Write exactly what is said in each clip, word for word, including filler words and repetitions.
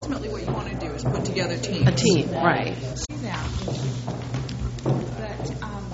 ultimately what you want to do is put together teams. A team, right. Do that. But, um,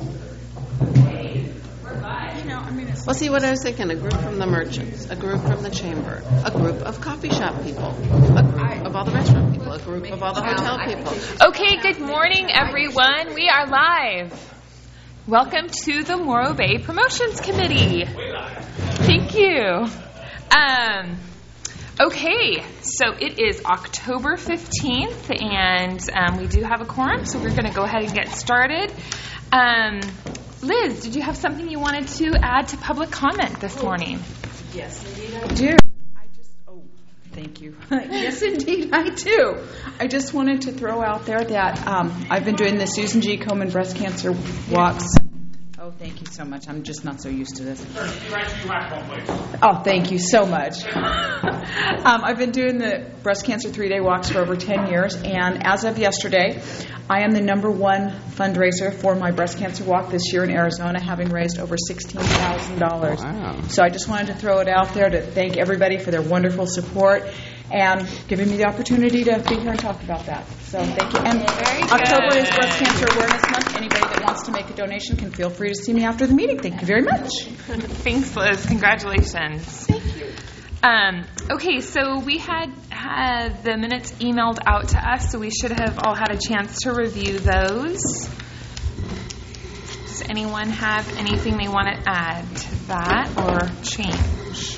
you know, I mean, it's... Well, see, what I was thinking, a group from the merchants, a group from the chamber, a group of coffee shop people, a group of all the restaurant people, a group of all the hotel people. Okay, good morning, everyone. We are live. Welcome to the Morro Bay Promotions Committee. Thank you. Um, okay, so it is October fifteenth, and um, we do have a quorum, so we're going to go ahead and get started. Um, Liz, did you have something you wanted to add to public comment this morning? Yes, indeed I do. I just, oh, thank you. Yes, indeed I do. I just wanted to throw out there that um, I've been doing the Susan G. Komen breast cancer walks. Oh, thank you so much. I'm just not so used to this. Oh, thank you so much. um, I've been doing the breast cancer three-day walks for over ten years, and as of yesterday, I am the number one fundraiser for my breast cancer walk this year in Arizona, having raised over sixteen thousand dollars. Wow. So I just wanted to throw it out there to thank everybody for their wonderful support and giving me the opportunity to be here and talk about that. So thank you. And October is Breast Cancer Awareness Month. Anybody that wants to make a donation can feel free to see me after the meeting. Thank you very much. Thanks, Liz. Congratulations. Thank you. Um, okay, so we had had the minutes emailed out to us, so we should have all had a chance to review those. Does anyone have anything they want to add to that or change?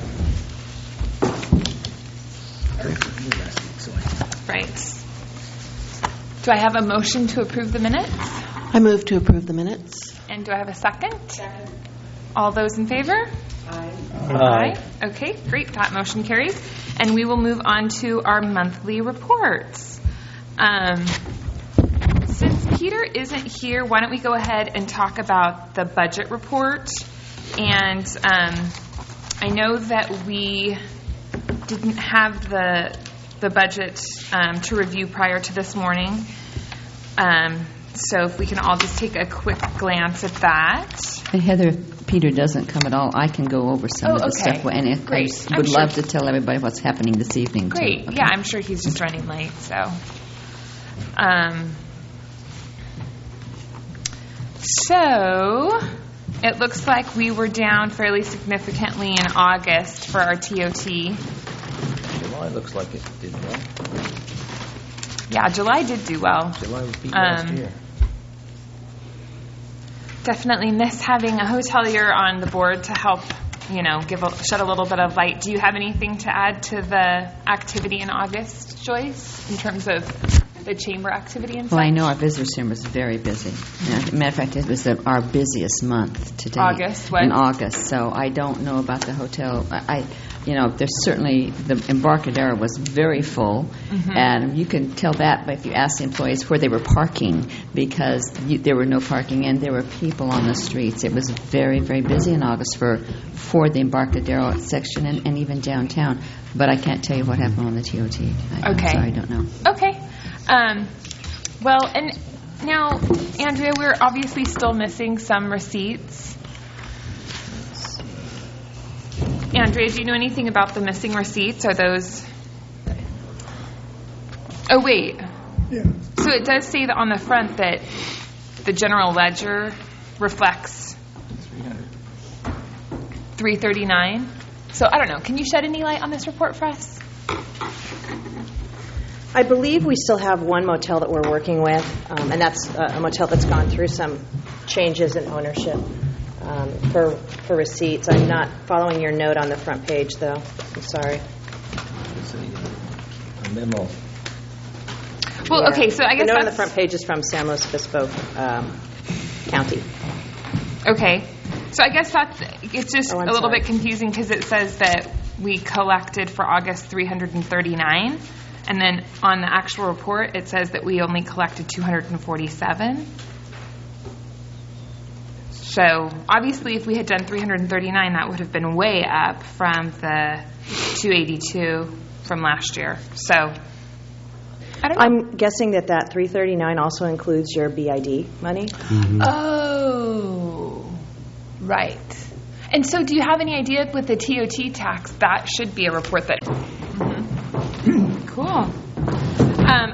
Right. Do I have a motion to approve the minutes? I move to approve the minutes. And do I have a second? Second. All those in favor? Aye. Aye. Okay, great. That motion carries. And we will move on to our monthly reports. Um, since Peter isn't here, why don't we go ahead and talk about the budget report? And um, I know that we didn't have the the budget um, to review prior to this morning. Um, so if we can all just take a quick glance at that. And Heather, if Peter doesn't come at all, I can go over some oh, of the okay. stuff. And if Great. I would I'm love sure. to tell everybody what's happening this evening. Great. Too. Okay. Yeah, I'm sure he's just running late. So, um, so it looks like we were down fairly significantly in August for our T O T. July looks like it did well. Yeah, July did do well. July was beat Um, last year. Definitely miss having a hotelier on the board to help, you know, give a, shed a little bit of light. Do you have anything to add to the activity in August, Joyce, in terms of the chamber activity and Well, such? I know our visitor center was very busy. As a matter of fact, it was the, our busiest month to date. August, what? In August. So I don't know about the hotel. I, I you know, there's certainly, the Embarcadero was very full. Mm-hmm. And you can tell that by if you ask the employees where they were parking, because you, there were no parking and there were people on the streets. It was very, very busy in August for, for the Embarcadero section and, and even downtown. But I can't tell you what happened on the T O T. I, Okay. I'm sorry, I don't know. Okay. Um, well, and now, Andrea, we're obviously still missing some receipts. Andrea, do you know anything about the missing receipts? Are those... Oh, wait. Yeah. So it does say that on the front that the general ledger reflects three thirty-nine. So I don't know. Can you shed any light on this report for us? I believe we still have one motel that we're working with, um, and that's uh, a motel that's gone through some changes in ownership um, for for receipts. I'm not following your note on the front page, though. I'm sorry. It's a, a memo. Well, Yeah. okay, so I guess the note on the that's... front page is from San Luis Obispo um, County. Okay. So I guess that's, it's just Oh, a I'm little sorry. bit confusing because it says that we collected for August three hundred thirty-nine, and then on the actual report it says that we only collected two hundred forty-seven. So obviously if we had done three hundred thirty-nine, that would have been way up from the two eighty-two from last year. So I don't know. I'm guessing that that three thirty-nine also includes your B I D money. Mm-hmm. Oh, right. And so do you have any idea with the T O T tax, that should be a report that... Mm-hmm. Cool.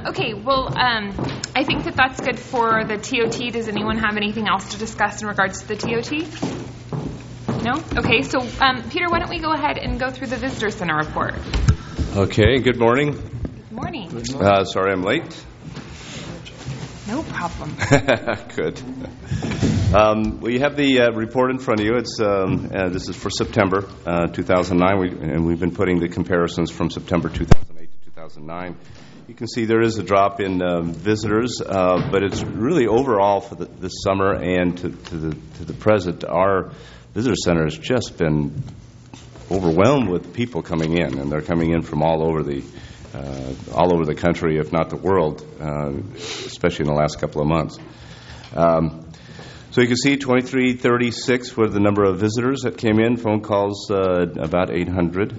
Um, okay, well, um, I think that that's good for the T O T. Does anyone have anything else to discuss in regards to the T O T? No? Okay, so um, Peter, why don't we go ahead and go through the Visitor Center report? Okay, good morning. Good morning. Good morning. Uh, sorry I'm late. No problem. Good. Um, well, you have the uh, report in front of you. It's um, uh, this is for September uh, two thousand nine, we, and we've been putting the comparisons from September two thousand eight to two thousand nine. You can see there is a drop in um, visitors, uh, but it's really overall for the, this summer and to, to the to the present, our visitor center has just been overwhelmed with people coming in, and they're coming in from all over the uh, all over the country, if not the world, uh, especially in the last couple of months. Um, so you can see twenty-three thirty-six were the number of visitors that came in, phone calls uh, about eight hundred.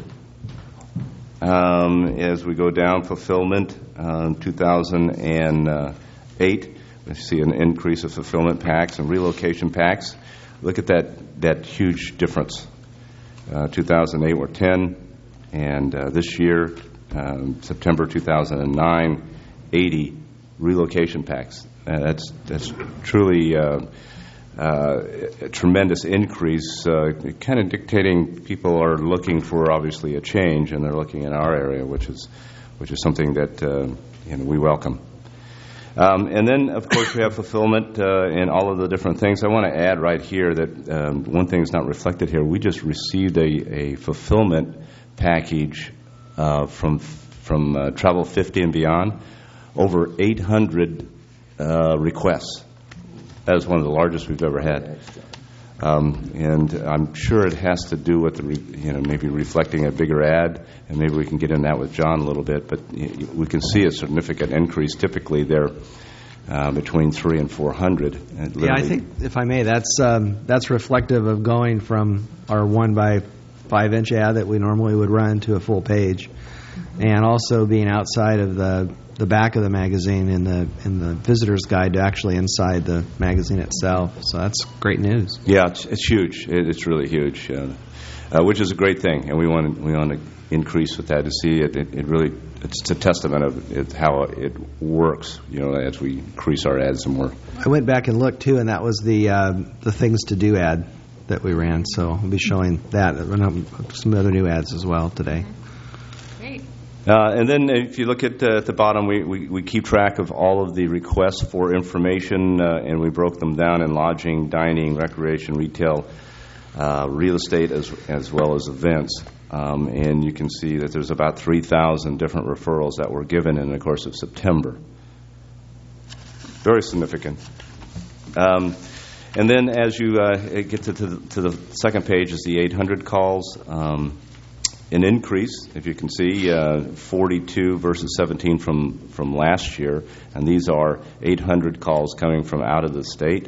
Um, as we go down, fulfillment, um, two thousand eight, we see an increase of fulfillment packs and relocation packs. Look at that that huge difference. Uh, two thousand eight were ten, and uh, this year, um, September two thousand nine, eighty relocation packs. Uh, that's that's truly uh, uh, a tremendous increase, uh, kind of dictating people are looking for obviously a change, and they're looking in our area, which is which is something that uh, you know we welcome. Um, and then, of course, we have fulfillment uh, and all of the different things. I want to add right here that um, one thing is not reflected here. We just received a, a fulfillment package uh, from from uh, Travel fifty and Beyond, over eight hundred uh, requests. That is one of the largest we've ever had. Um, and I'm sure it has to do with the, re, you know, maybe reflecting a bigger ad, and maybe we can get in that with John a little bit. But we can see a significant increase. Typically, they're uh, between three and four hundred. Yeah, I think, if I may, that's um, that's reflective of going from our one by five inch ad that we normally would run to a full page, and also being outside of the the back of the magazine in the in the visitor's guide to actually inside the magazine itself. So that's great news. Yeah, it's, it's huge. It, it's really huge, uh, uh, which is a great thing, and we want to, we want to increase with that to see it. It, it really it's a testament of it, how it works. You know, as we increase our ads some more. I went back and looked too, and that was the uh, the things to do ad that we ran. So we'll be showing that. Some other new ads as well today. Uh, and then if you look at, uh, at the bottom, we, we, we keep track of all of the requests for information, uh, and we broke them down in lodging, dining, recreation, retail, uh, real estate, as as well as events. Um, and you can see that there's about three thousand different referrals that were given in the course of September. Very significant. Um, and then as you uh, get to, to, the, to the second page is the eight hundred calls. Um, An increase, if you can see, uh, forty-two versus seventeen from, from last year, and these are eight hundred calls coming from out of the state.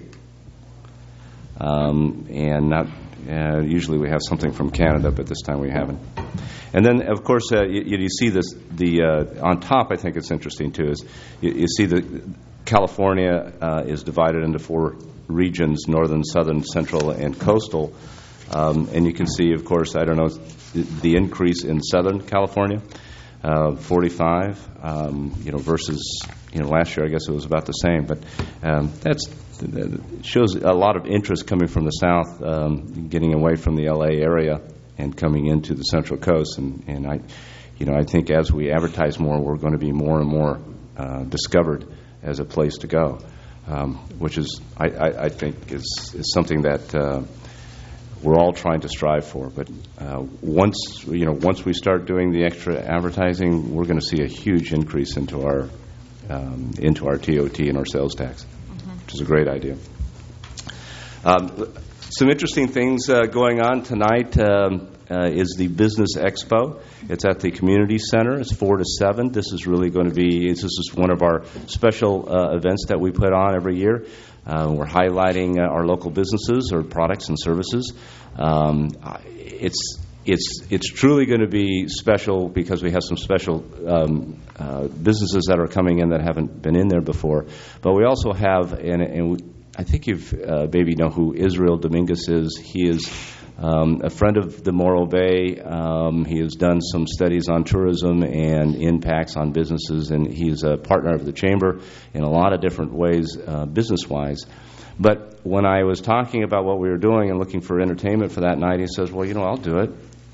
Um, and not uh, usually we have something from Canada, but this time we haven't. And then, of course, uh, you, you see this. The uh, on top, I think it's interesting too, is you, you see that California uh, is divided into four regions: northern, southern, central, and coastal. Um, and you can see, of course, I don't know, the, the increase in Southern California, uh, forty-five, um, you know, versus, you know, last year I guess it was about the same. But um, that's that shows a lot of interest coming from the South, um, getting away from the L A area and coming into the Central Coast. And, and I, you know, I think as we advertise more, we're going to be more and more uh, discovered as a place to go, um, which is, I, I, I think, is, is something that uh, we're all trying to strive for. But uh, once you know, once we start doing the extra advertising, we're going to see a huge increase into our um, into our T O T and our sales tax, mm-hmm. which is a great idea. Um, some interesting things uh, going on tonight um, uh, is the Business Expo. It's at the Community Center. It's four to seven. This is really going to be. This is one of our special uh, events that we put on every year. Uh, we're highlighting uh, our local businesses or products and services. Um, it's it's it's truly going to be special because we have some special um, uh, businesses that are coming in that haven't been in there before. But we also have, and, and we, I think you've uh, maybe know who Israel Dominguez is. He is Um, a friend of the Morro Bay. Um, he has done some studies on tourism and impacts on businesses, and he's a partner of the Chamber in a lot of different ways, uh, business-wise. But when I was talking about what we were doing and looking for entertainment for that night, he says, well, you know, I'll do it.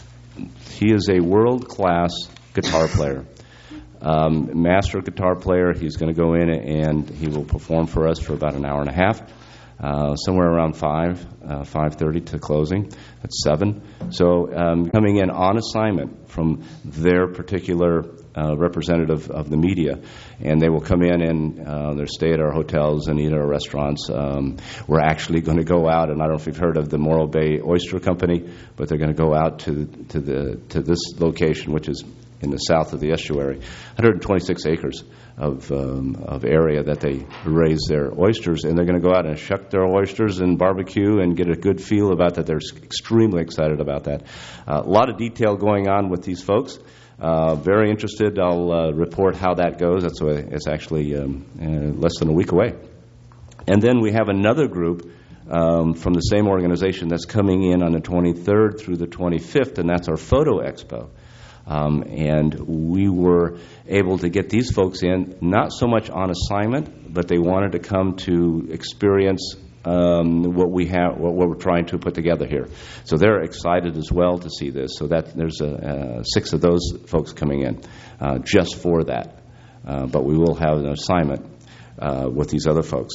He is a world-class guitar player. Um, master guitar player. He's going to go in and he will perform for us for about an hour and a half, uh, somewhere around five, uh, five thirty to closing. That's seven. So um, coming in on assignment from their particular uh, representative of the media, and they will come in and uh, they'll stay at our hotels and eat at our restaurants. Um, we're actually going to go out, and I don't know if you've heard of the Morro Bay Oyster Company, but they're going to go out to to the to this location, which is in the south of the estuary, one hundred twenty-six acres of um, of area that they raise their oysters, and they're going to go out and shuck their oysters and barbecue and get a good feel about that. They're extremely excited about that. Uh, a lot of detail going on with these folks. Uh, very interested. I'll uh, report how that goes. That's a, it's actually um, uh, less than a week away. And then we have another group um, from the same organization that's coming in on the twenty-third through the twenty-fifth, and that's our Photo Expo. Um, and we were able to get these folks in, not so much on assignment, but they wanted to come to experience um, what we have, what, what we're trying to put together here. So they're excited as well to see this. So that there's a, uh, six of those folks coming in uh, just for that. Uh, but we will have an assignment uh, with these other folks.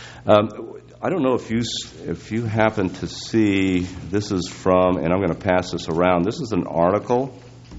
Um, I don't know if you if you happen to see, this is from, and I'm going to pass this around. This is an article.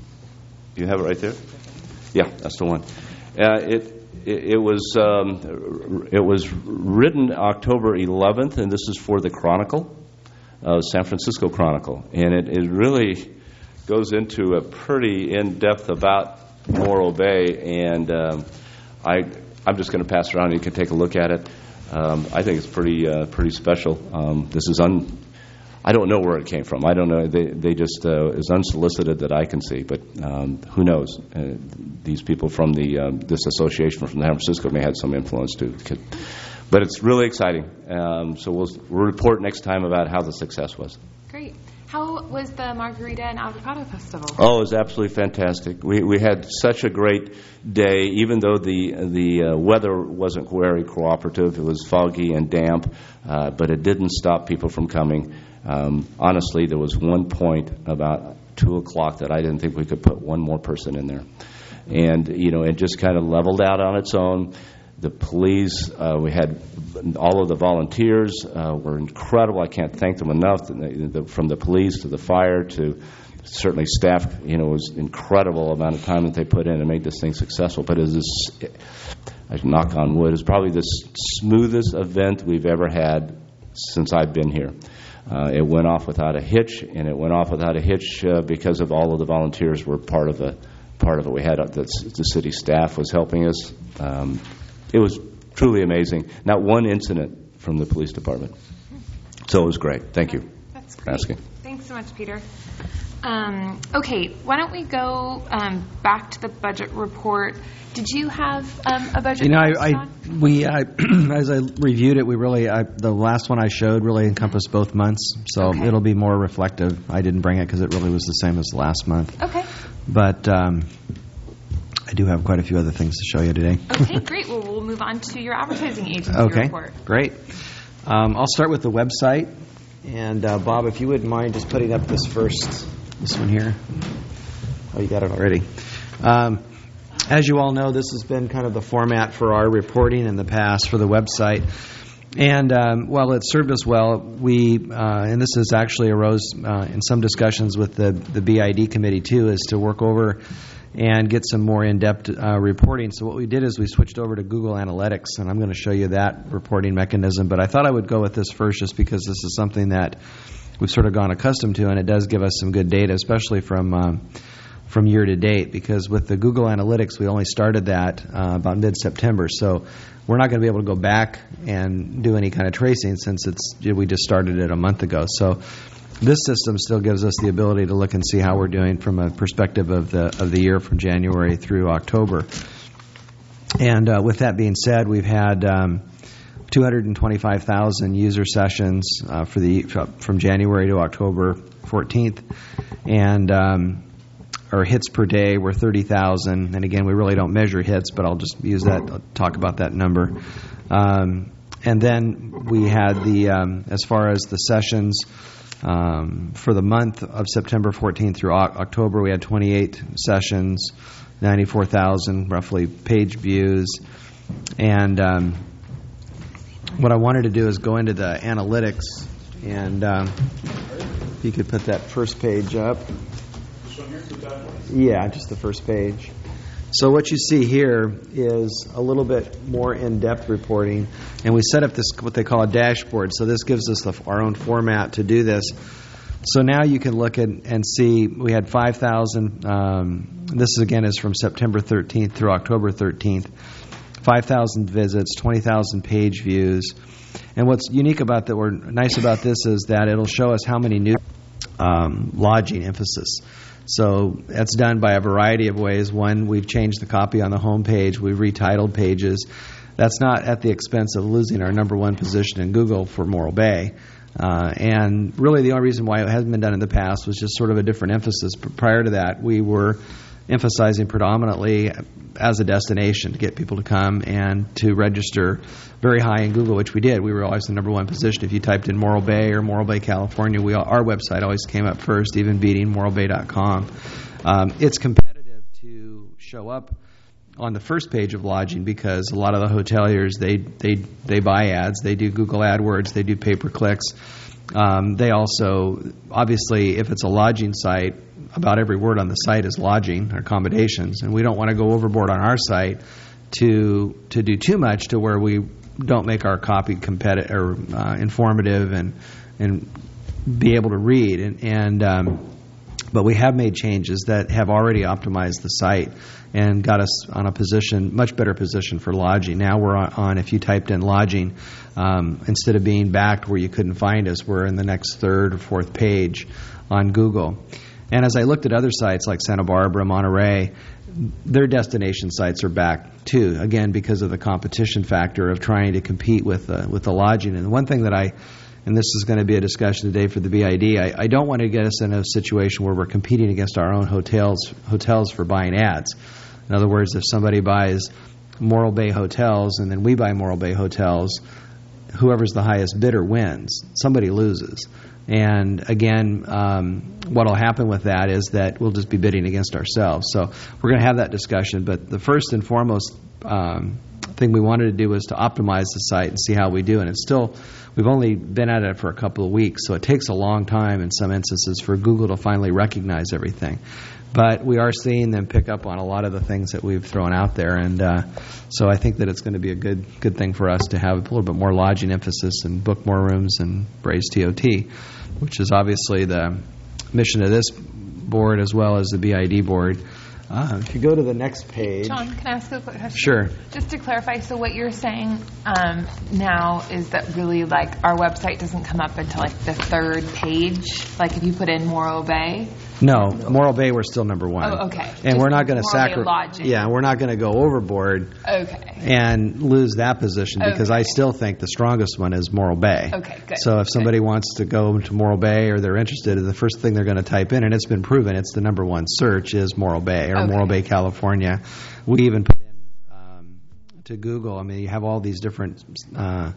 You have it right there? Yeah, that's the one. Uh, it, it it was um, it was written October eleventh, and this is for the Chronicle, uh, San Francisco Chronicle, and it, it really goes into a pretty in-depth about Morro Bay, and um, I I'm just going to pass it around. And you can take a look at it. Um, I think it's pretty uh, pretty special. Um, this is un. I don't know where it came from. I don't know. They they just uh, is unsolicited that I can see, but um, who knows? Uh, these people from the um, this association from San Francisco may have some influence too. But it's really exciting. Um, so we'll, we'll report next time about how the success was. Great. How was the Margarita and Avocado Festival? Oh, it was absolutely fantastic. We we had such a great day, even though the the uh, weather wasn't very cooperative. It was foggy and damp, uh, but it didn't stop people from coming. Um, honestly, there was one point about two o'clock that I didn't think we could put one more person in there. And, you know, it just kind of leveled out on its own. The police, uh, we had all of the volunteers uh, were incredible. I can't thank them enough, the, the, from the police to the fire to certainly staff. You know, it was an incredible amount of time that they put in and made this thing successful. But it was this, I knock on wood, it's probably the smoothest event we've ever had since I've been here. Uh, it went off without a hitch, and it went off without a hitch uh, because of all of the volunteers were part of it. Part of it, we had uh, the, the city staff was helping us. Um, it was truly amazing. Not one incident from the police department. So it was great. Thank you That's great. for asking. Thanks so much, Peter. Um, okay, why don't we go um, back to the budget report? Did you have um, a budget? You know, report, I, I Don? we I, as I reviewed it, we really I, the last one I showed really encompassed both months, so Okay. it'll be more reflective. I didn't bring it because it really was the same as last month. Okay. But um, I do have quite a few other things to show you today. Okay, great. Well, we'll move on to your advertising agency Okay, report. great. Um, I'll start with the website. And uh, Bob, if you wouldn't mind just putting up this first, this one here. Oh, you got it already. Um, as you all know, this has been kind of the format for our reporting in the past for the website. And um, while it served us well, we, uh, and this has actually arose uh, in some discussions with the, the B I D committee too, is to work over and get some more in-depth uh, reporting. So what we did is we switched over to Google Analytics, and I'm going to show you that reporting mechanism. But I thought I would go with this first just because this is something that we've sort of gone accustomed to, and it does give us some good data, especially from um, from year to date, because with the Google Analytics, we only started that uh, about mid-September. So we're not going to be able to go back and do any kind of tracing since it's we just started it a month ago. So this system still gives us the ability to look and see how we're doing from a perspective of the of the year from January through October. And uh, with that being said, we've had um, two hundred twenty-five thousand user sessions uh, for the from January to October fourteenth, and um, our hits per day were thirty thousand. And again, we really don't measure hits, but I'll just use that, I'll talk about that number. Um, and then we had the, um, as far as the sessions, um, for the month of September fourteenth through o- October, we had twenty-eight sessions, ninety-four thousand roughly page views. And um, what I wanted to do is go into the analytics, and um, if you could put that first page up. Yeah, just the first page. So what you see here is a little bit more in-depth reporting, and we set up this what they call a dashboard. So this gives us the, our own format to do this. So now you can look at and see we had five thousand. Um, this again is from September thirteenth through October thirteenth. five thousand visits, twenty thousand page views. And what's unique about that, or nice about this, is that it'll show us how many new um, lodging emphasis. So that's done by a variety of ways. One, we've changed the copy on the home page. We've retitled pages. That's not at the expense of losing our number one position in Google for Morro Bay. Uh, and really the only reason why it hasn't been done in the past was just sort of a different emphasis. But prior to that, we were emphasizing predominantly as a destination to get people to come and to register very high in Google, which we did. We were always the number one position. If you typed in Morro Bay or Morro Bay, California, we our website always came up first, even beating morro bay dot com. Um, it's competitive to show up on the first page of lodging because a lot of the hoteliers, they they they buy ads, they do Google AdWords, they do pay-per-clicks. Um, they also, obviously, if it's a lodging site, about every word on the site is lodging or accommodations, and we don't want to go overboard on our site to to do too much to where we don't make our copy competitive or uh, informative and and be able to read. And, and um, but we have made changes that have already optimized the site and got us on a position, much better position for lodging. Now we're on, on if you typed in lodging, um, instead of being backed where you couldn't find us, we're in the next third or fourth page on Google. And as I looked at other sites like Santa Barbara, Monterey, their destination sites are back too, again, because of the competition factor of trying to compete with uh, with the lodging. And one thing that I, and this is going to be a discussion today for the B I D, I, I don't want to get us in a situation where we're competing against our own hotels hotels for buying ads. In other words, if somebody buys Morro Bay Hotels and then we buy Morro Bay Hotels, whoever's the highest bidder wins. Somebody loses. And again, um, what will happen with that is that we'll just be bidding against ourselves. So we're going to have that discussion. But the first and foremost um, thing we wanted to do was to optimize the site and see how we do. And it's still, we've only been at it for a couple of weeks, so it takes a long time in some instances for Google to finally recognize everything. But we are seeing them pick up on a lot of the things that we've thrown out there. And uh, so I think that it's going to be a good good thing for us to have a little bit more lodging emphasis and book more rooms and raise T O T, which is obviously the mission of this board as well as the B I D board. Uh, if you go to the next page. John, can I ask a quick question? Sure. Just to clarify, so what you're saying um, now is that really, like, our website doesn't come up until, like, the third page? Like, if you put in Morro Bay? No, Morro Bay, we're still number one. Oh, okay. And Just we're not going to Morro Bay sacrifice. lodging. Yeah, we're not going to go overboard. Okay. And lose that position because Okay. I still think the strongest one is Morro Bay. Okay, good. So if somebody Good. wants to go to Morro Bay or they're interested, the first thing they're going to type in, and it's been proven, it's the number one search, is Morro Bay or Okay. Morro Bay, California. We even put in um, to Google. I mean, you have all these different uh,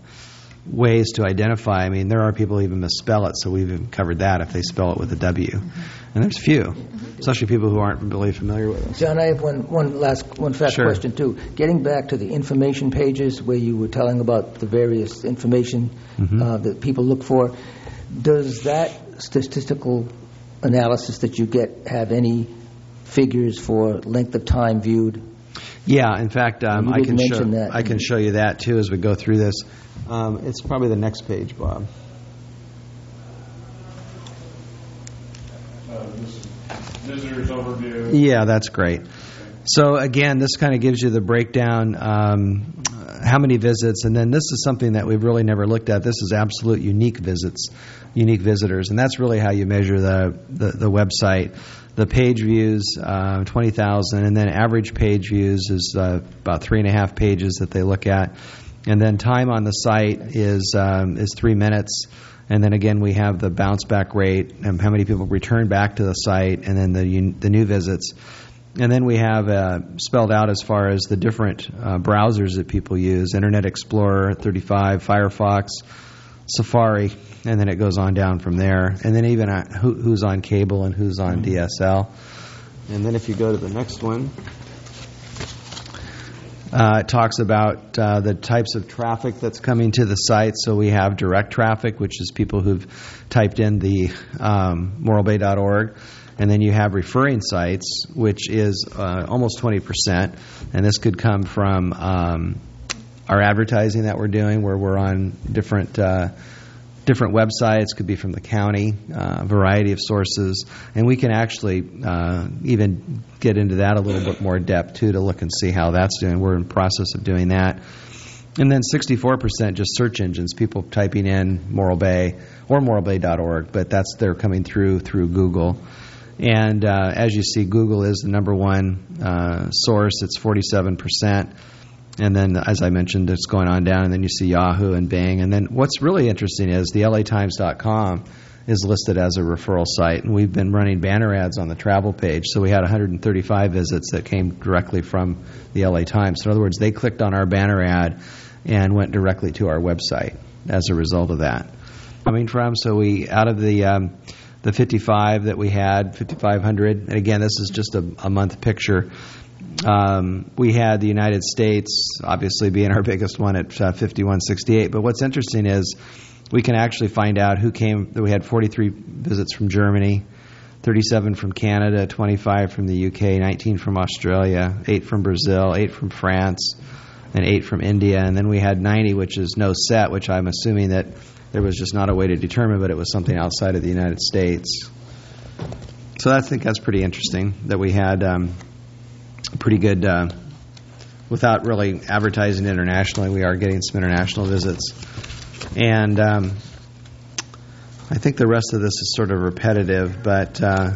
ways to identify. I mean, there are people who even misspell it, so we've even covered that if they spell it with a W. Mm-hmm. And there's few, mm-hmm. especially people who aren't really familiar with it. John, I have one, one last, one fast Sure. question too. Getting back to the information pages where you were telling about the various information Mm-hmm. uh, that people look for, does that statistical analysis that you get have any figures for length of time viewed? Yeah, in fact, um, You I can didn't show mention that. I can show you that too as we go through this. Um, it's probably the next page, Bob. Uh, this is visitors overview. Yeah, that's great. So again, this kind of gives you the breakdown, um, how many visits, and then this is something that we've really never looked at. This is absolute unique visits, unique visitors, and that's really how you measure the the, the website. The page views, uh, twenty thousand, and then average page views is uh, about three and a half pages that they look at. And then time on the site is um, is three minutes. And then again, we have the bounce back rate and how many people return back to the site, and then the the new visits. And then we have uh, spelled out as far as the different uh, browsers that people use: Internet Explorer, thirty-five, Firefox, Safari, and then it goes on down from there. And then even uh, who, who's on cable and who's on D S L. And then if you go to the next one, uh, it talks about uh, the types of traffic that's coming to the site. So we have direct traffic, which is people who've typed in the um, moral bay dot org. And then you have referring sites, which is uh, almost twenty percent. And this could come from um, our advertising that we're doing, where we're on different uh, different websites. Could be from the county, uh, a variety of sources. And we can actually uh, even get into that a little bit more depth, too, to look and see how that's doing. We're in the process of doing that. And then sixty-four percent just search engines, people typing in Moral Bay or moral bay dot org, but that's they're coming through through Google. And uh, as you see, Google is the number one uh, source. It's forty-seven percent. And then, as I mentioned, it's going on down. And then you see Yahoo and Bing. And then what's really interesting is the L A Times dot com is listed as a referral site. And we've been running banner ads on the travel page. So we had one hundred thirty-five visits that came directly from the L A Times. So in other words, they clicked on our banner ad and went directly to our website as a result of that. Coming from, so we, out of the... Um, The fifty-five that we had, fifty-five hundred, and again, this is just a, a month picture. Um, we had the United States, obviously being our biggest one at uh, fifty-one sixty-eight. But what's interesting is we can actually find out who came. We had forty-three visits from Germany, thirty-seven from Canada, twenty-five from the U K, nineteen from Australia, eight from Brazil, eight from France, and eight from India. And then we had ninety, which is no set, which I'm assuming that there was just not a way to determine, but it was something outside of the United States. So I think that's pretty interesting that we had um, pretty good, uh, without really advertising internationally, we are getting some international visits. And um, I think the rest of this is sort of repetitive, but uh,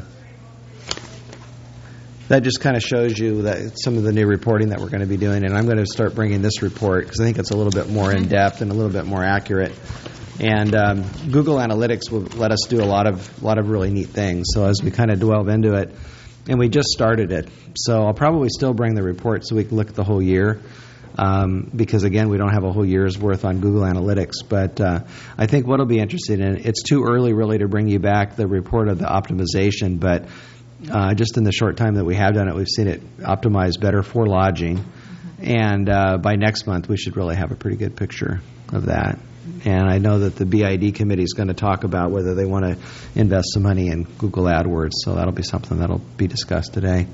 that just kind of shows you that some of the new reporting that we're going to be doing. And I'm going to start bringing this report because I think it's a little bit more in-depth and a little bit more accurate. And um, Google Analytics will let us do a lot of lot of really neat things. So as we kind of delve into it, and we just started it, so I'll probably still bring the report so we can look at the whole year, um, because again, we don't have a whole year's worth on Google Analytics. But uh, I think what will be interesting, and it's too early really to bring you back the report of the optimization, but uh, just in the short time that we have done it, we've seen it optimize better for lodging. And uh, by next month, we should really have a pretty good picture of that. And I know that the B I D committee is going to talk about whether they want to invest some money in Google AdWords, so that'll be something that'll be discussed today.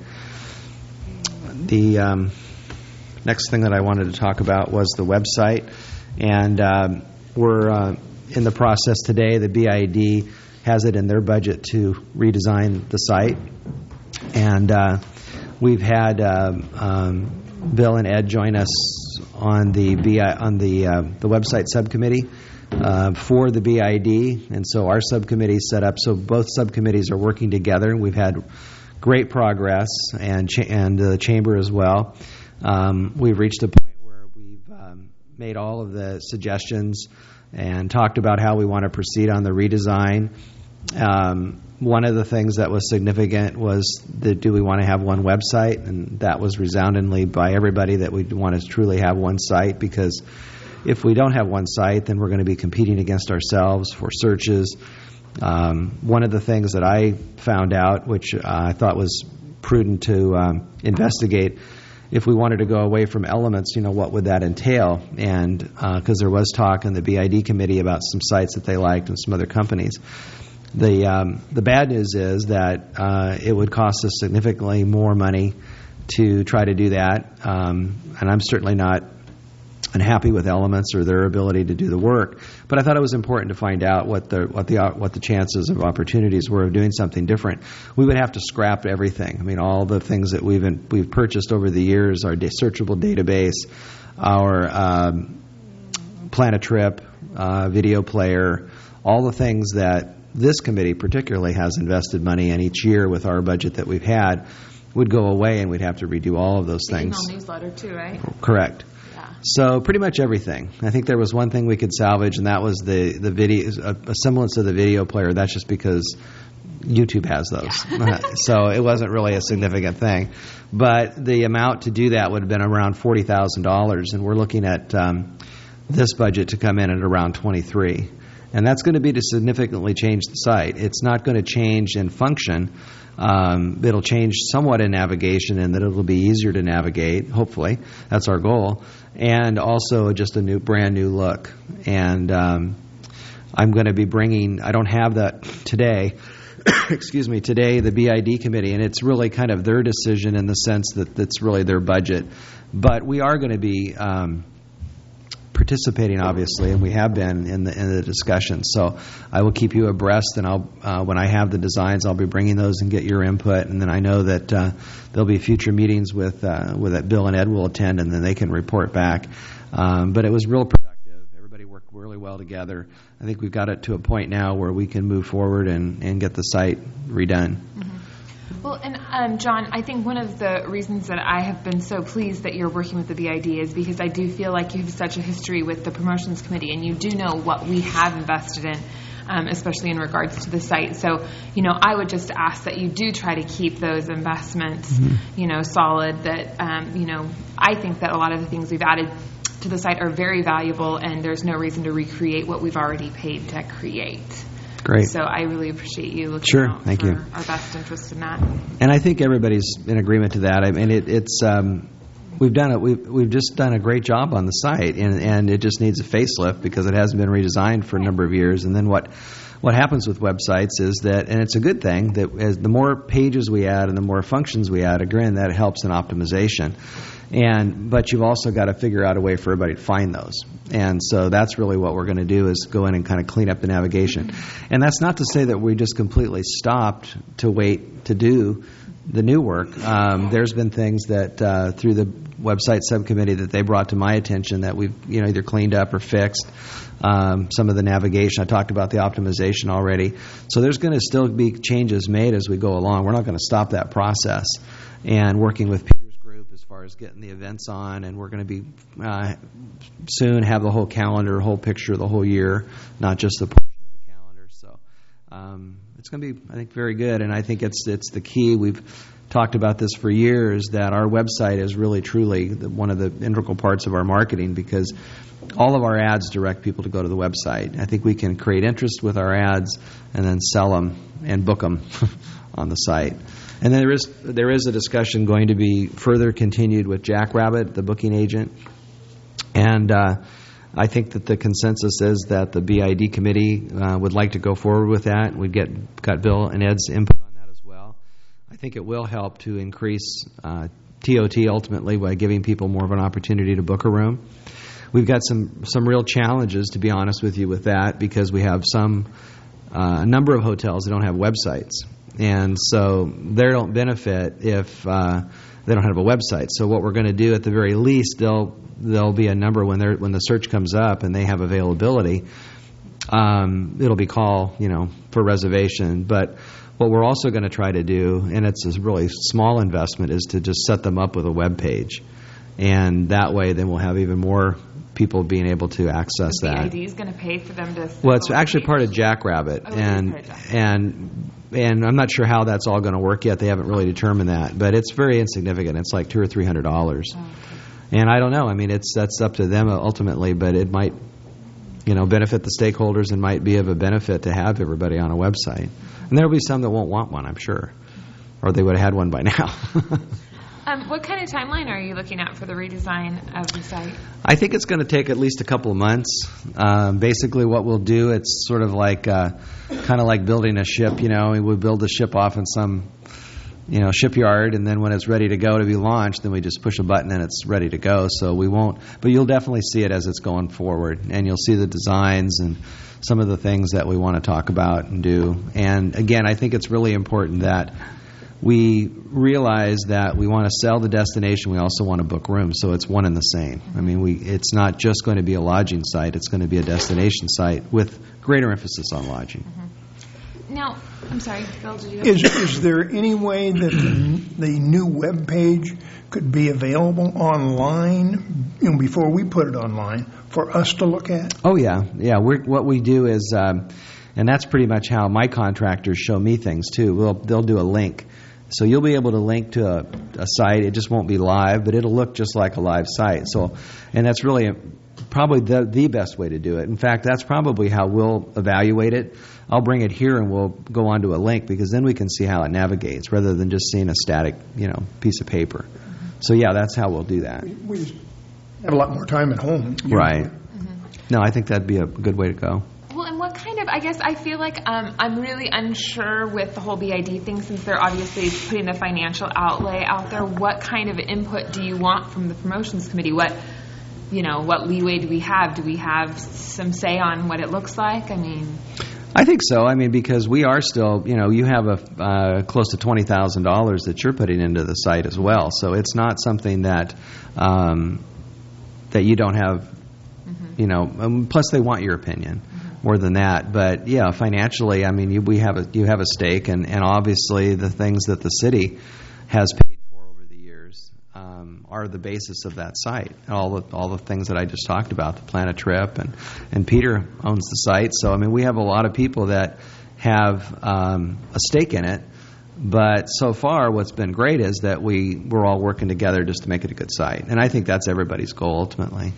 The um, next thing that I wanted to talk about was the website, and um, we're uh, in the process today. The B I D has it in their budget to redesign the site, and uh, we've had um, um, Bill and Ed join us on the B I, on the uh, the website subcommittee uh, for the B I D, and so our subcommittee is set up. So both subcommittees are working together. We've had great progress, and cha- and the chamber as well. Um, we've reached a point where we've um, made all of the suggestions and talked about how we want to proceed on the redesign. Um, one of the things that was significant was that do we want to have one website, and that was resoundingly by everybody that we want to truly have one site, because if we don't have one site, then we're going to be competing against ourselves for searches. Um, one of the things that I found out, which uh, I thought was prudent to um, investigate, if we wanted to go away from Elements, you know, what would that entail? And because uh, there was talk in the B I D committee about some sites that they liked and some other companies. The um, the bad news is that uh, it would cost us significantly more money to try to do that, um, and I'm certainly not unhappy with Elements or their ability to do the work. But I thought it was important to find out what the what the what the chances of opportunities were of doing something different. We would have to scrap everything. I mean, all the things that we've been, we've purchased over the years, our searchable database, our um, Plan a Trip, uh, video player, all the things that this committee particularly has invested money in each year with our budget that we've had would go away, and we'd have to redo all of those the things. Email newsletter too, right? Correct. Yeah. So pretty much everything. I think there was one thing we could salvage, and that was the the video, a, a semblance of the video player. That's just because YouTube has those. So it wasn't really a significant thing. But the amount to do that would have been around forty thousand dollars, and we're looking at um, this budget to come in at around twenty-three. And that's going to be to significantly change the site. It's not going to change in function. Um, it'll change somewhat in navigation, and that it'll be easier to navigate, hopefully. That's our goal. And also just a new, brand new look. And um, I'm going to be bringing, I don't have that today, excuse me, today, the B I D committee, and it's really kind of their decision in the sense that it's really their budget. But we are going to be um, participating, obviously, and we have been in the in the discussion. So I will keep you abreast, and I'll uh, when I have the designs, I'll be bringing those and get your input. And then I know that uh, there'll be future meetings with uh, with that Bill and Ed will attend, and then they can report back. Um, but it was real productive. Everybody worked really well together. I think we've got it to a point now where we can move forward and, and get the site redone. Mm-hmm. Well, and um, John, I think one of the reasons that I have been so pleased that you're working with the B I D is because I do feel like you have such a history with the promotions committee, and you do know what we have invested in, um, especially in regards to the site. So, you know, I would just ask that you do try to keep those investments, mm-hmm. you know, solid. That, um, you know, I think that a lot of the things we've added to the site are very valuable, and there's no reason to recreate what we've already paid to create. Great. So I really appreciate you looking sure, out thank for you. our best interest in that. And I think everybody's in agreement to that. I mean, it, it's um, we've done it. We've we've just done a great job on the site, and and it just needs a facelift because it hasn't been redesigned for a number of years. And then what what happens with websites is that, and it's a good thing that as the more pages we add and the more functions we add, again, that helps in optimization. And but you've also got to figure out a way for everybody to find those. And so that's really what we're going to do is go in and kind of clean up the navigation. And that's not to say that we just completely stopped to wait to do the new work. Um, there's been things that uh, through the website subcommittee that they brought to my attention that we've you know either cleaned up or fixed. Um, some of the navigation. I talked about the optimization already. So there's going to still be changes made as we go along. We're not going to stop that process. And working with Peter's group as far as getting the events on, and we're going to be uh, soon have the whole calendar, whole picture, the whole year, not just the portion of the calendar. So um, it's going to be, I think, very good. And I think it's it's the key. We've talked about this for years, that our website is really, truly the, one of the integral parts of our marketing, because all of our ads direct people to go to the website. I think we can create interest with our ads and then sell them and book them on the site. And then there is there is a discussion going to be further continued with Jackrabbit, the booking agent. And uh, I think that the consensus is that the B I D committee uh, would like to go forward with that. We've get, got Bill and Ed's input on that as well. I think it will help to increase uh, T O T ultimately by giving people more of an opportunity to book a room. We've got some, some real challenges, to be honest with you, with that, because we have some uh, a number of hotels that don't have websites. And so they don't benefit if uh, they don't have a website. So what we're going to do at the very least, there'll there'll be a number when they're when the search comes up and they have availability. Um, it'll be call you know for reservation. But what we're also going to try to do, and it's a really small investment, is to just set them up with a web page, and that way then we'll have even more people being able to access the that. B I D is going to pay for them to. Well, it's actually part of Jackrabbit, oh, and part of Jackrabbit. and and I'm not sure how that's all going to work yet. They haven't really determined that, but it's very insignificant. It's like two or three hundred dollars, oh, okay. And I don't know. I mean, it's that's up to them ultimately, but it might, you know, benefit the stakeholders and might be of a benefit to have everybody on a website. And there will be some that won't want one, I'm sure, or they would have had one by now. Um, what kind of timeline are you looking at for the redesign of the site? I think it's going to take at least a couple of months. Um, basically, what we'll do, it's sort of like uh, kind of like building a ship. You know, we would build the ship off in some, you know, shipyard, and then when it's ready to go to be launched, then we just push a button and it's ready to go. So we won't, but you'll definitely see it as it's going forward, and you'll see the designs and some of the things that we want to talk about and do. And again, I think it's really important that we realize that we want to sell the destination. We also want to book rooms, so it's one and the same. I mean, we it's not just going to be a lodging site. It's going to be a destination site with greater emphasis on lodging. Mm-hmm. Now, I'm sorry, Bill, did you have Is, is there any way that the, the new web page could be available online, you know, before we put it online, for us to look at? Oh, yeah. Yeah, we're, what we do is, um, and that's pretty much how my contractors show me things, too. We'll, they'll do a link. So you'll be able to link to a, a site. It just won't be live, but it'll look just like a live site. So, and that's really a, probably the, the best way to do it. In fact, that's probably how we'll evaluate it. I'll bring it here and we'll go onto a link, because then we can see how it navigates rather than just seeing a static, you know, piece of paper. So, yeah, that's how we'll do that. We, we just have a lot more time at home. Right. Mm-hmm. No, I think that'd be a good way to go. Well, and what kind of, I guess I feel like um, I'm really unsure with the whole B I D thing, since they're obviously putting the financial outlay out there. What kind of input do you want from the promotions committee? What, you know, what leeway do we have? Do we have some say on what it looks like? I mean... I think so. I mean, because we are still, you know, you have a uh, close to twenty thousand dollars that you're putting into the site as well. So it's not something that um, that you don't have, mm-hmm. you know, um, plus they want your opinion. Mm-hmm. More than that, but yeah, financially, I mean, you, we have a you have a stake, and, and obviously the things that the city has paid for over the years um, are the basis of that site. All the all the things that I just talked about, the Planet Trip, and and Peter owns the site, so I mean, we have a lot of people that have um, a stake in it. But so far, what's been great is that we we're all working together just to make it a good site, and I think that's everybody's goal ultimately.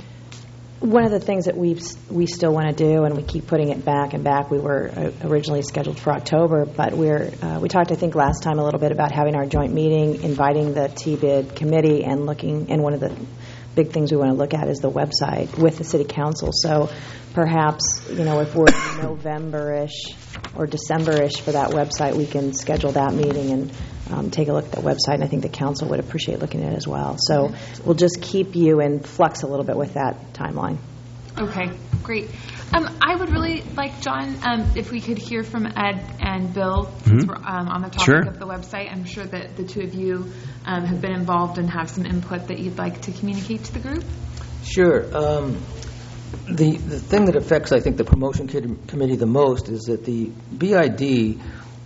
One of the things that we we still want to do, and we keep putting it back and back. We were originally scheduled for October, but we're uh, we talked, I think, last time a little bit about having our joint meeting, inviting the T B I D committee, and looking. And one of the big things we want to look at is the website with the city council. So perhaps, you know, if we're November-ish or December-ish for that website, we can schedule that meeting and um, take a look at the website. And I think the council would appreciate looking at it as well. So mm-hmm. we'll just keep you in flux a little bit with that timeline. Okay, great. Um, I would really like, John, um, if we could hear from Ed and Bill, mm-hmm. since we're um, on the topic sure. of the website. I'm sure that the two of you um, have been involved and have some input that you'd like to communicate to the group. Sure. Um, the the thing that affects, I think, the promotion committee the most is that the B I D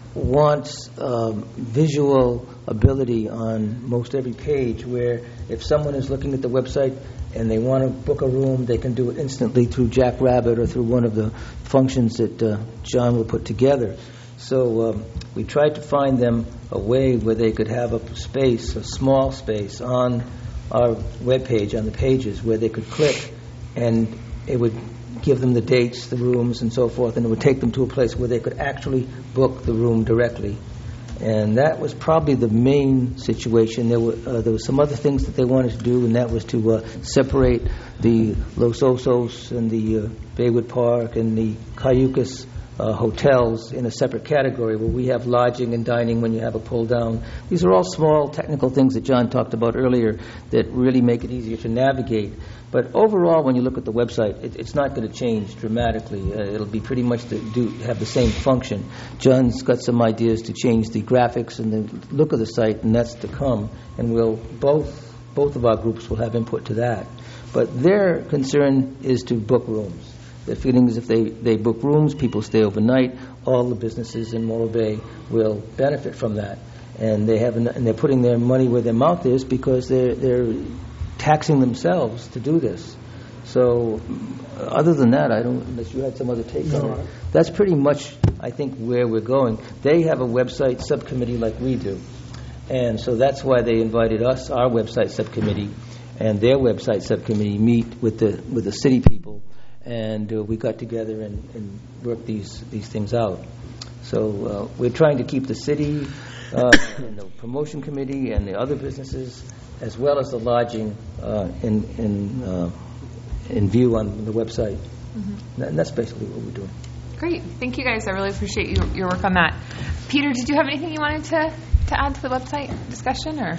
wants um, visual ability on most every page, where if someone is looking at the website and they want to book a room, they can do it instantly through Jackrabbit or through one of the functions that uh, John will put together. So um, we tried to find them a way where they could have a space, a small space on our webpage, on the pages, where they could click and it would give them the dates, the rooms, and so forth, and it would take them to a place where they could actually book the room directly. And that was probably the main situation. There were uh, there were some other things that they wanted to do, and that was to uh, separate the Los Osos and the uh, Baywood Park and the Cayucas uh, hotels in a separate category, where we have lodging and dining when you have a pull down. These are all small technical things that John talked about earlier that really make it easier to navigate. But overall, when you look at the website, it, it's not going to change dramatically. Uh, it'll be pretty much to do have the same function. John's got some ideas to change the graphics and the look of the site, and that's to come. And we'll both both of our groups will have input to that. But their concern is to book rooms. Their feeling is if they, they book rooms, people stay overnight. All the businesses in Morro Bay will benefit from that, and they have an, and they're putting their money where their mouth is, because they're they're taxing themselves to do this. So other than that, I don't, unless you had some other take no. on it. That's pretty much, I think, where we're going. They have a website subcommittee like we do. And so that's why they invited us, our website subcommittee, and their website subcommittee meet with the with the city people. And uh, we got together and, and worked these, these things out. So uh, we're trying to keep the city uh, and the promotion committee and the other businesses, as well as the lodging, uh, in in, uh, in view on the website. Mm-hmm. And that's basically what we're doing. Great. Thank you, guys. I really appreciate you, your work on that. Peter, did you have anything you wanted to, to add to the website discussion? Or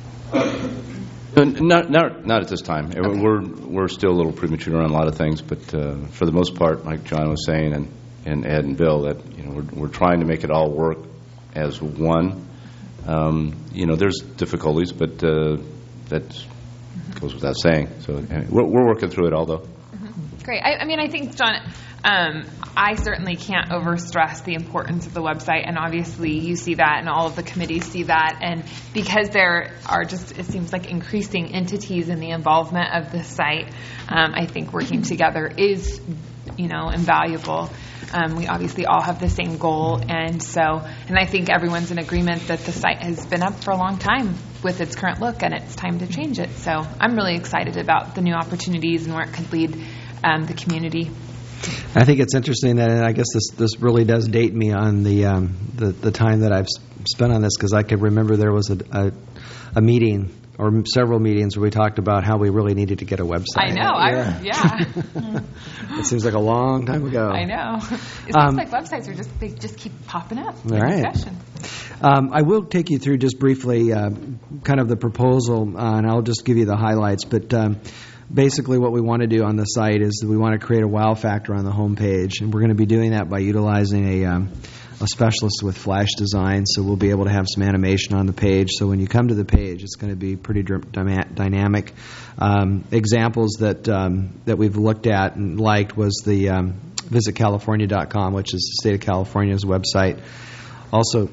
uh, not, not, not at this time. Okay. We're, we're still a little premature on a lot of things, but uh, for the most part, like John was saying, and, and Ed and Bill, that you know we're, we're trying to make it all work as one. Um, you know, there's difficulties, but uh, that goes without saying. So anyway, we're, we're working through it all, though. Mm-hmm. Great. I, I mean, I think, John, um, I certainly can't overstress the importance of the website, and obviously you see that, and all of the committees see that. And because there are just, it seems like, increasing entities in the involvement of the site, um, I think working together is, you know, invaluable. Um, we obviously all have the same goal, and so, and I think everyone's in agreement that the site has been up for a long time with its current look, and it's time to change it. So I'm really excited about the new opportunities and where it could lead um, the community. I think it's interesting that, and I guess this, this really does date me on the um, the, the time that I've spent on this, because I could remember there was a, a, a meeting or several meetings where we talked about how we really needed to get a website. I know. Yeah. I, yeah. It seems like a long time ago. I know. It seems Um, like websites are just, they just keep popping up All in right. discussion. Um, I will take you through just briefly uh, kind of the proposal, uh, and I'll just give you the highlights. But um, basically what we want to do on the site is that we want to create a wow factor on the homepage, and we're going to be doing that by utilizing a, um, a specialist with Flash Design, so we'll be able to have some animation on the page. So when you come to the page, it's going to be pretty dr- dyma- dynamic. Um, examples that um, that we've looked at and liked was the um, visit california dot com, which is the state of California's website. Also,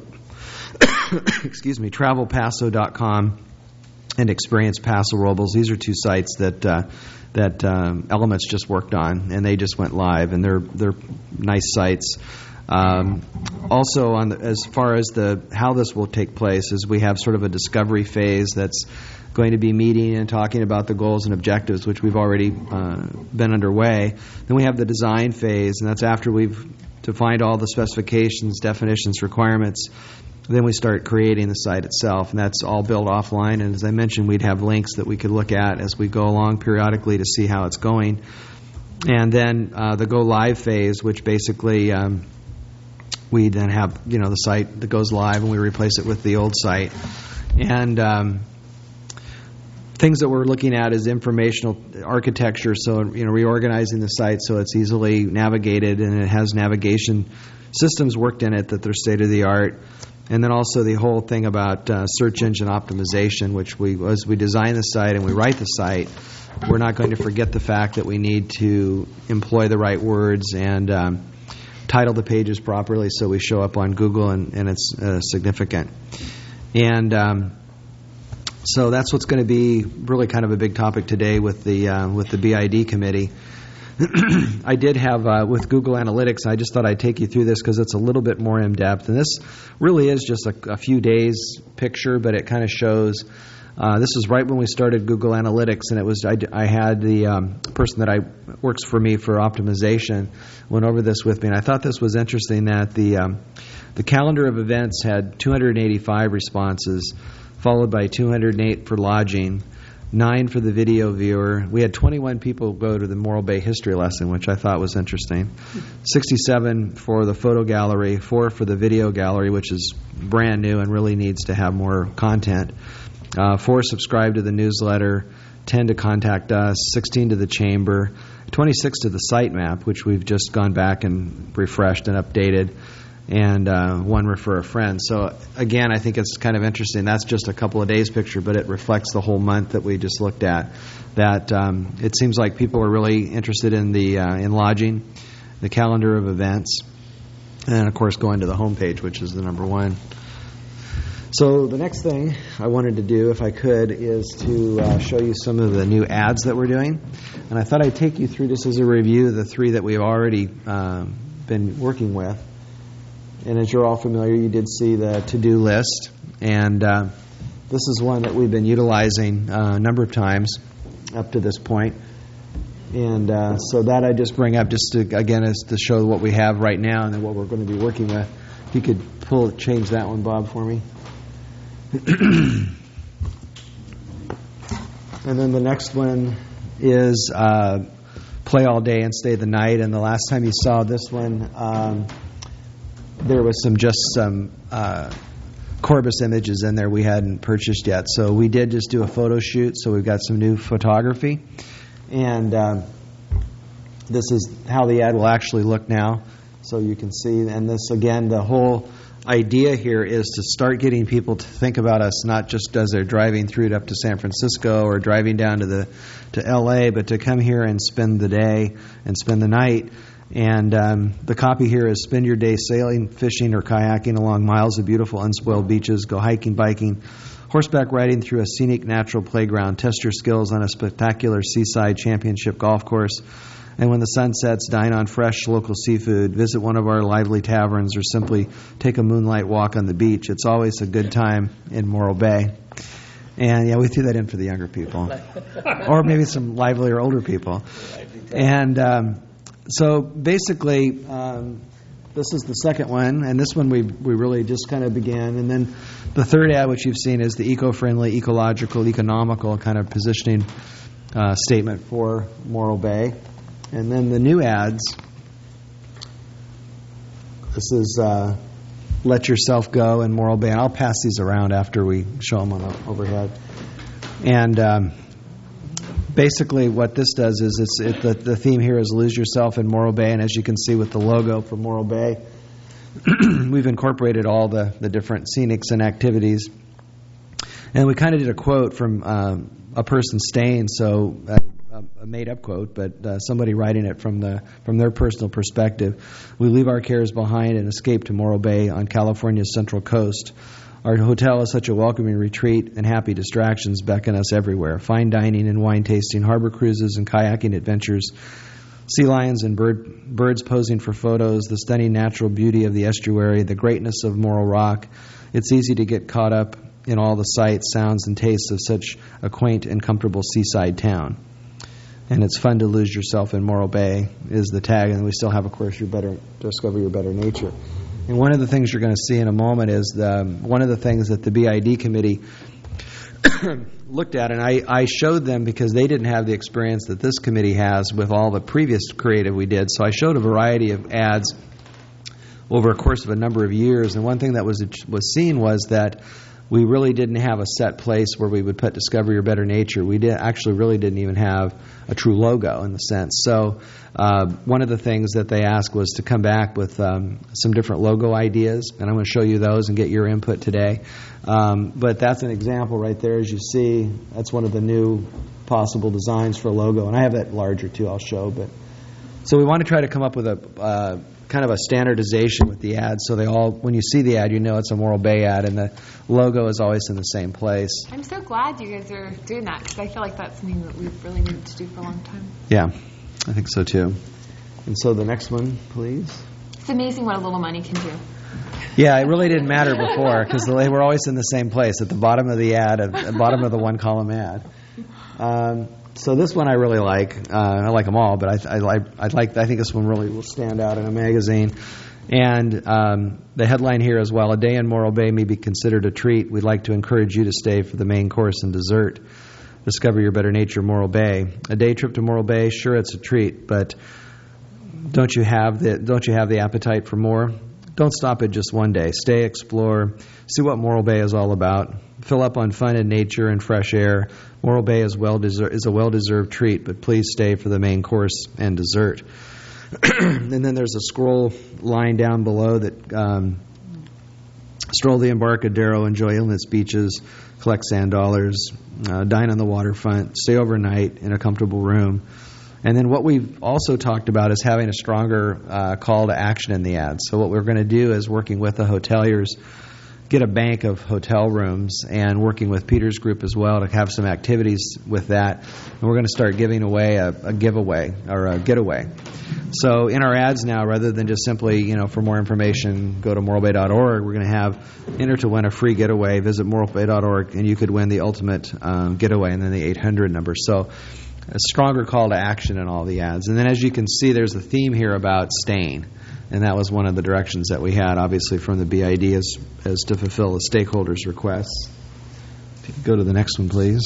excuse me, travel paso dot com and Experience Paso Robles. These are two sites that uh, that um, Elements just worked on, and they just went live, and they're they're nice sites. Um, also, on the, as far as the how this will take place, is we have sort of a discovery phase that's going to be meeting and talking about the goals and objectives, which we've already uh, been underway. Then we have the design phase, and that's after we've defined all the specifications, definitions, requirements. Then we start creating the site itself, and that's all built offline. And as I mentioned, we'd have links that we could look at as we go along periodically to see how it's going. And then uh, the go live phase, which basically um, we then have, you know, the site that goes live, and we replace it with the old site. And um, things that we're looking at is informational architecture, so, you know, reorganizing the site so it's easily navigated and it has navigation systems worked in it that they're state of the art. And then also the whole thing about uh, search engine optimization, which we, as we design the site and we write the site, we're not going to forget the fact that we need to employ the right words and um, title the pages properly so we show up on Google and, and it's uh, significant. And um, so that's what's going to be really kind of a big topic today with the uh, with the B I D committee. I did have, uh, with Google Analytics, I just thought I'd take you through this because it's a little bit more in-depth. And this really is just a, a few days picture, but it kind of shows, uh, this was right when we started Google Analytics, and it was, I, I had the um, person that I works for me for optimization went over this with me, and I thought this was interesting that the, um, the calendar of events had two hundred eighty-five responses, followed by two hundred eight for lodging, nine for the video viewer. We had twenty-one people go to the Morro Bay history lesson, which I thought was interesting. sixty-seven for the photo gallery, four for the video gallery, which is brand new and really needs to have more content. Uh, four subscribed to the newsletter, ten to contact us, sixteen to the chamber, twenty-six to the sitemap, which we've just gone back and refreshed and updated, and uh, one refer a friend. So again, I think it's kind of interesting. That's just a couple of days picture, but it reflects the whole month that we just looked at. That um, it seems like people are really interested in the uh, in lodging, the calendar of events, and of course going to the homepage, which is the number one. So the next thing I wanted to do, if I could, is to uh, show you some of the new ads that we're doing. And I thought I'd take you through, just as a review, the three that we've already uh, been working with. And as you're all familiar, you did see the to-do list. And uh, this is one that we've been utilizing uh, a number of times up to this point. And uh, so that I just bring up just to, again, is to show what we have right now and then what we're going to be working with. If you could pull, change that one, Bob, for me. And then the next one is uh, play all day and stay the night. And the last time you saw this one, um, there was some just some uh, Corbis images in there we hadn't purchased yet. So we did just do a photo shoot. So we've got some new photography. And uh, this is how the ad will actually look now. So you can see. And this, again, the whole idea here is to start getting people to think about us not just as they're driving through it up to San Francisco or driving down to the to L A, but to come here and spend the day and spend the night And um, the copy here is spend your day sailing, fishing, or kayaking along miles of beautiful unspoiled beaches, go hiking, biking, horseback riding through a scenic natural playground, test your skills on a spectacular seaside championship golf course, and when the sun sets, dine on fresh local seafood, visit one of our lively taverns, or simply take a moonlight walk on the beach. It's always a good time in Morro Bay. And, yeah, we threw that in for the younger people. Or maybe some livelier older people. And um, so basically, um, this is the second one, and this one we we really just kind of began. And then the third ad, which you've seen, is the eco-friendly, ecological, economical kind of positioning uh, statement for Morro Bay. And then the new ads, this is uh, Let Yourself Go in Morro Bay. And I'll pass these around after we show them on the overhead. And um, basically what this does is it's it, the, the theme here is Lose Yourself in Morro Bay. And as you can see with the logo for Morro Bay, we've incorporated all the, the different scenics and activities. And we kind of did a quote from uh, a person staying, so uh, a made-up quote, but uh, somebody writing it from the from their personal perspective. We leave our cares behind and escape to Morro Bay on California's central coast. Our hotel is such a welcoming retreat, and happy distractions beckon us everywhere. Fine dining and wine tasting, harbor cruises and kayaking adventures, sea lions and bird, birds posing for photos, the stunning natural beauty of the estuary, the greatness of Morro Rock. It's easy to get caught up in all the sights, sounds, and tastes of such a quaint and comfortable seaside town. And it's fun to lose yourself in Morro Bay is the tag. And we still have, of course, your better discover your better nature. And one of the things you're going to see in a moment is the, one of the things that the B I D committee looked at, and I, I showed them because they didn't have the experience that this committee has with all the previous creative we did. So I showed a variety of ads over a course of a number of years. And one thing that was was seen was that we really didn't have a set place where we would put Discover Your Better Nature. We did actually really didn't even have a true logo in the sense. So uh, one of the things that they asked was to come back with um, some different logo ideas, and I'm going to show you those and get your input today. Um, but that's an example right there. As you see, that's one of the new possible designs for a logo, and I have that larger too. I'll show. But so we want to try to come up with a uh, kind of a standardization with the ads, so they all, when you see the ad, you know it's a Morro Bay ad, and the logo is always in the same place. I'm so glad you guys are doing that, because I feel like that's something that we've really needed to do for a long time. Yeah, I think so too. And so the next one, please. It's amazing what a little money can do. Yeah, it really didn't matter before, because they were always in the same place, at the bottom of the ad, at the bottom of the one-column ad. Um, So this one I really like. Uh, I like them all, but I, I, I like. I think this one really will stand out in a magazine. And um, the headline here is, while a day in Morro Bay may be considered a treat, we'd like to encourage you to stay for the main course and dessert. Discover Your Better Nature, Morro Bay. A day trip to Morro Bay, sure, it's a treat, but don't you have the don't you have the appetite for more? Don't stop at just one day. Stay, explore, see what Morro Bay is all about. Fill up on fun and nature and fresh air. Morro Bay is well deser- is a well-deserved treat, but please stay for the main course and dessert. And then there's a scroll line down below that um, stroll the Embarcadero, enjoy Inlet's beaches, collect sand dollars, uh, dine on the waterfront, stay overnight in a comfortable room. And then what we've also talked about is having a stronger uh, call to action in the ads. So what we're going to do is, working with the hoteliers, get a bank of hotel rooms, and working with Peter's group as well to have some activities with that. And we're going to start giving away a, a giveaway or a getaway. So in our ads now, rather than just simply, you know, for more information, go to morro bay dot org, we're going to have enter to win a free getaway. Visit morro bay dot org, and you could win the ultimate um, getaway, and then the eight hundred number. So a stronger call to action in all the ads. And then as you can see, there's a theme here about staying. And that was one of the directions that we had, obviously, from the B I D as, as to fulfill the stakeholders' requests. If you could go to the next one, please.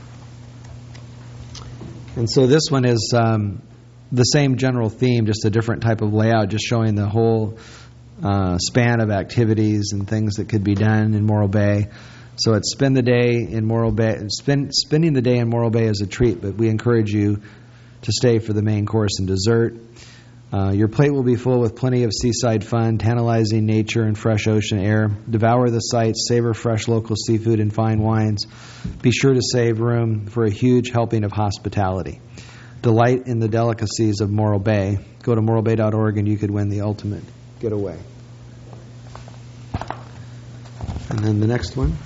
And so this one is um, the same general theme, just a different type of layout, just showing the whole uh, span of activities and things that could be done in Morro Bay. So it's spend the day in Morro Bay. Spend, spending the day in Morro Bay is a treat, but we encourage you to stay for the main course and dessert. Uh, your plate will be full with plenty of seaside fun, tantalizing nature and fresh ocean air. Devour the sights, savor fresh local seafood and fine wines. Be sure to save room for a huge helping of hospitality. delight in the delicacies of Morro Bay. Go to morro bay dot org and you could win the ultimate getaway. And then the next one.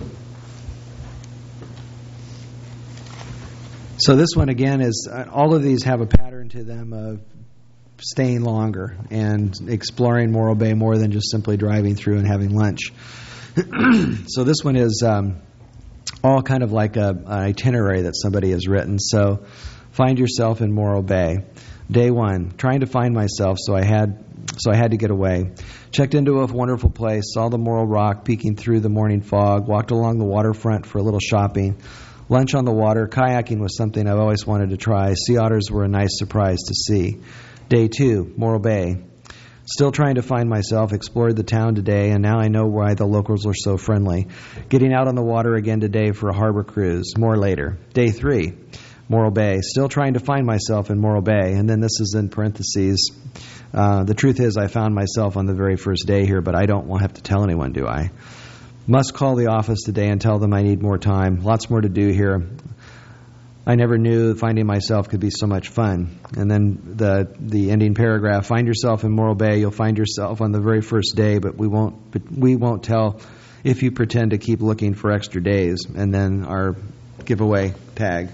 So this one again is, uh, all of these have a pattern to them of staying longer and exploring Morro Bay more than just simply driving through and having lunch. So this one is um, all kind of like a, an itinerary that somebody has written. So find yourself in Morro Bay. Day one, trying to find myself, so I had so I had to get away. Checked into a wonderful place, saw the Morro Rock peeking through the morning fog, walked along the waterfront for a little shopping. Lunch on the water, kayaking was something I've always wanted to try. Sea otters were a nice surprise to see. Day two, Morro Bay. Still trying to find myself, explored the town today, and now I know why the locals are so friendly. Getting out on the water again today for a harbor cruise. More later. Day three, Morro Bay. Still trying to find myself in Morro Bay. And then this is in parentheses. Uh, the truth is I found myself on the very first day here, but I don't want to have to tell anyone, do I? Must call the office today and tell them I need more time. Lots more to do here. I never knew finding myself could be so much fun. And then the the ending paragraph, find yourself in Morro Bay. You'll find yourself on the very first day, but we won't but we won't tell if you pretend to keep looking for extra days. And then our giveaway tag.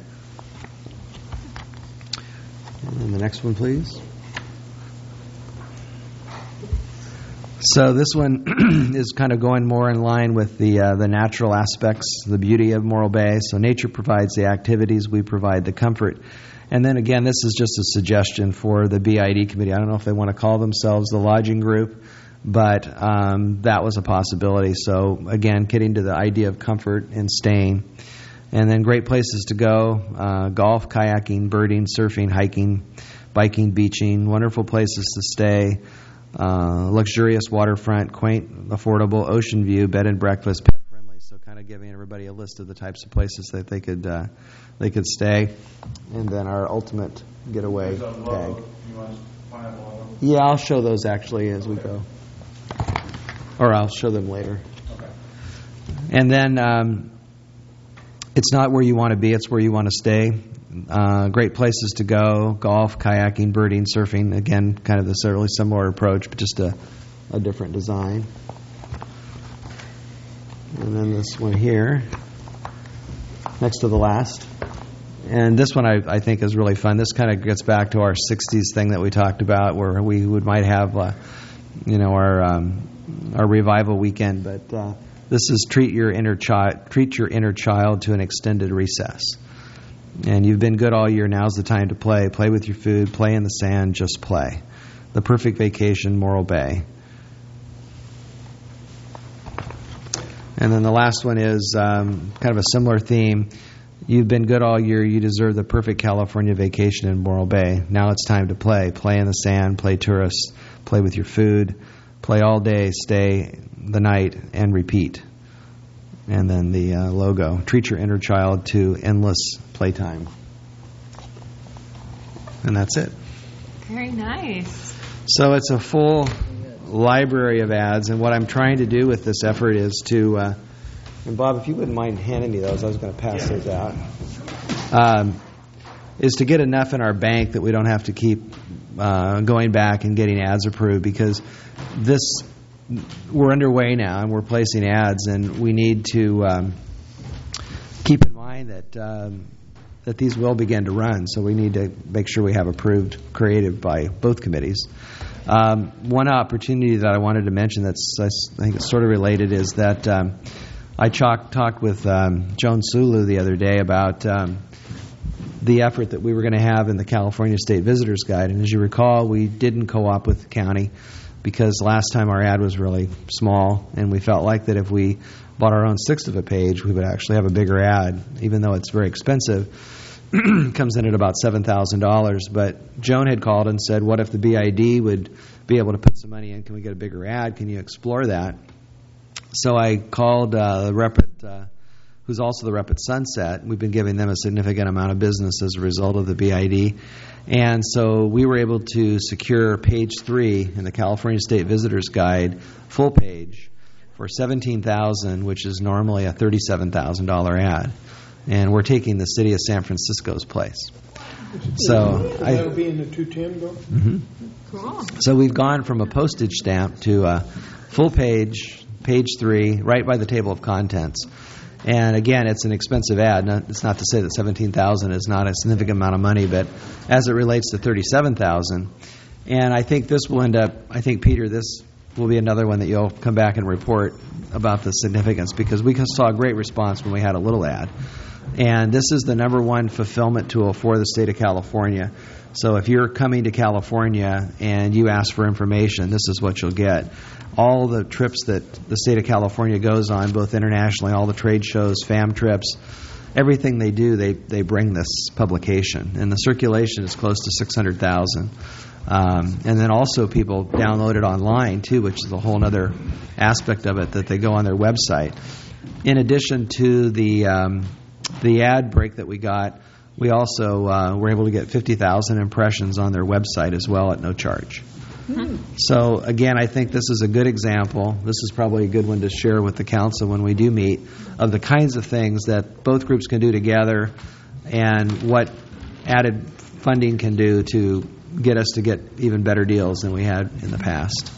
And then the next one, please. So this one is kind of going more in line with the uh, the natural aspects, the beauty of Morro Bay. So nature provides the activities, we provide the comfort. And then again, this is just a suggestion for the B I D committee. I don't know if they want to call themselves the lodging group, but um, that was a possibility. So again, getting to the idea of comfort and staying. And then great places to go, uh, golf, kayaking, birding, surfing, hiking, biking, beaching, wonderful places to stay. Uh, luxurious waterfront, quaint, affordable, ocean view, bed and breakfast, pet friendly. So kind of giving everybody a list of the types of places that they could uh, they could stay. And then our ultimate getaway tag. Yeah, I'll show those actually as we go. Or I'll show them later. Okay. And then um, it's not where you want to be, it's where you want to stay. Uh, great places to go, golf, kayaking, birding, surfing. Again, kind of the really similar approach, but just a, a different design. And then this one here, next to the last. And this one I, I think is really fun. This kind of gets back to our sixties thing that we talked about, where we would might have, uh, you know, our um, our revival weekend. But uh, this is treat your inner child, treat your inner child to an extended recess. And you've been good all year. Now's the time to play. Play with your food. Play in the sand. Just play. The perfect vacation, Morro Bay. And then the last one is um, kind of a similar theme. You've been good all year. You deserve the perfect California vacation in Morro Bay. Now it's time to play. Play in the sand. Play tourists. Play with your food. Play all day. Stay the night. And repeat. And then the uh, logo. Treat your inner child to endless playtime. And that's it. Very nice. So it's a full library of ads, and what I'm trying to do with this effort is to, uh, and Bob, if you wouldn't mind handing me those, I was going to pass those out, um, is to get enough in our bank that we don't have to keep uh, going back and getting ads approved, because this, we're underway now and we're placing ads, and we need to um, keep in mind that um, that these will begin to run, so we need to make sure we have approved creative by both committees. Um, one opportunity that I wanted to mention that's, I think it's sort of related is that um, I talk, talked with um, Joan Sulu the other day about um, the effort that we were going to have in the California State Visitors Guide. And as you recall, we didn't co-op with the county because last time our ad was really small, and we felt like that if we bought our own sixth of a page, we would actually have a bigger ad, even though it's very expensive. Comes in at about seven thousand dollars. But Joan had called and said, what if the B I D would be able to put some money in? Can we get a bigger ad? Can you explore that? So I called uh, the rep at, uh, who's also the rep at Sunset. We've been giving them a significant amount of business as a result of the B I D. And so we were able to secure page three in the California State Visitors Guide, full page, for seventeen thousand dollars, which is normally a thirty-seven thousand dollars ad. And we're taking the city of San Francisco's place. So I, That'll be in the two ten book? Cool. so we've gone from a postage stamp to a full page, page three, right by the table of contents. And again, it's an expensive ad. Not, it's not to say that seventeen thousand is not a significant amount of money, but as it relates to thirty-seven thousand, and I think this will end up. I think Peter, this will be another one that you'll come back and report about the significance, because we saw a great response when we had a little ad. And this is the number one fulfillment tool for the state of California. So if you're coming to California and you ask for information, this is what you'll get. All the trips that the state of California goes on, both internationally, all the trade shows, FAM trips, everything they do, they, they bring this publication. And the circulation is close to six hundred thousand. Um, and then also people download it online, too, which is a whole other aspect of it, that they go on their website. In addition to the um, the ad break that we got, we also uh, were able to get fifty thousand impressions on their website as well at no charge. Hmm. So, again, I think this is a good example. This is probably a good one to share with the council when we do meet, of the kinds of things that both groups can do together and what added funding can do to get us to get even better deals than we had in the past.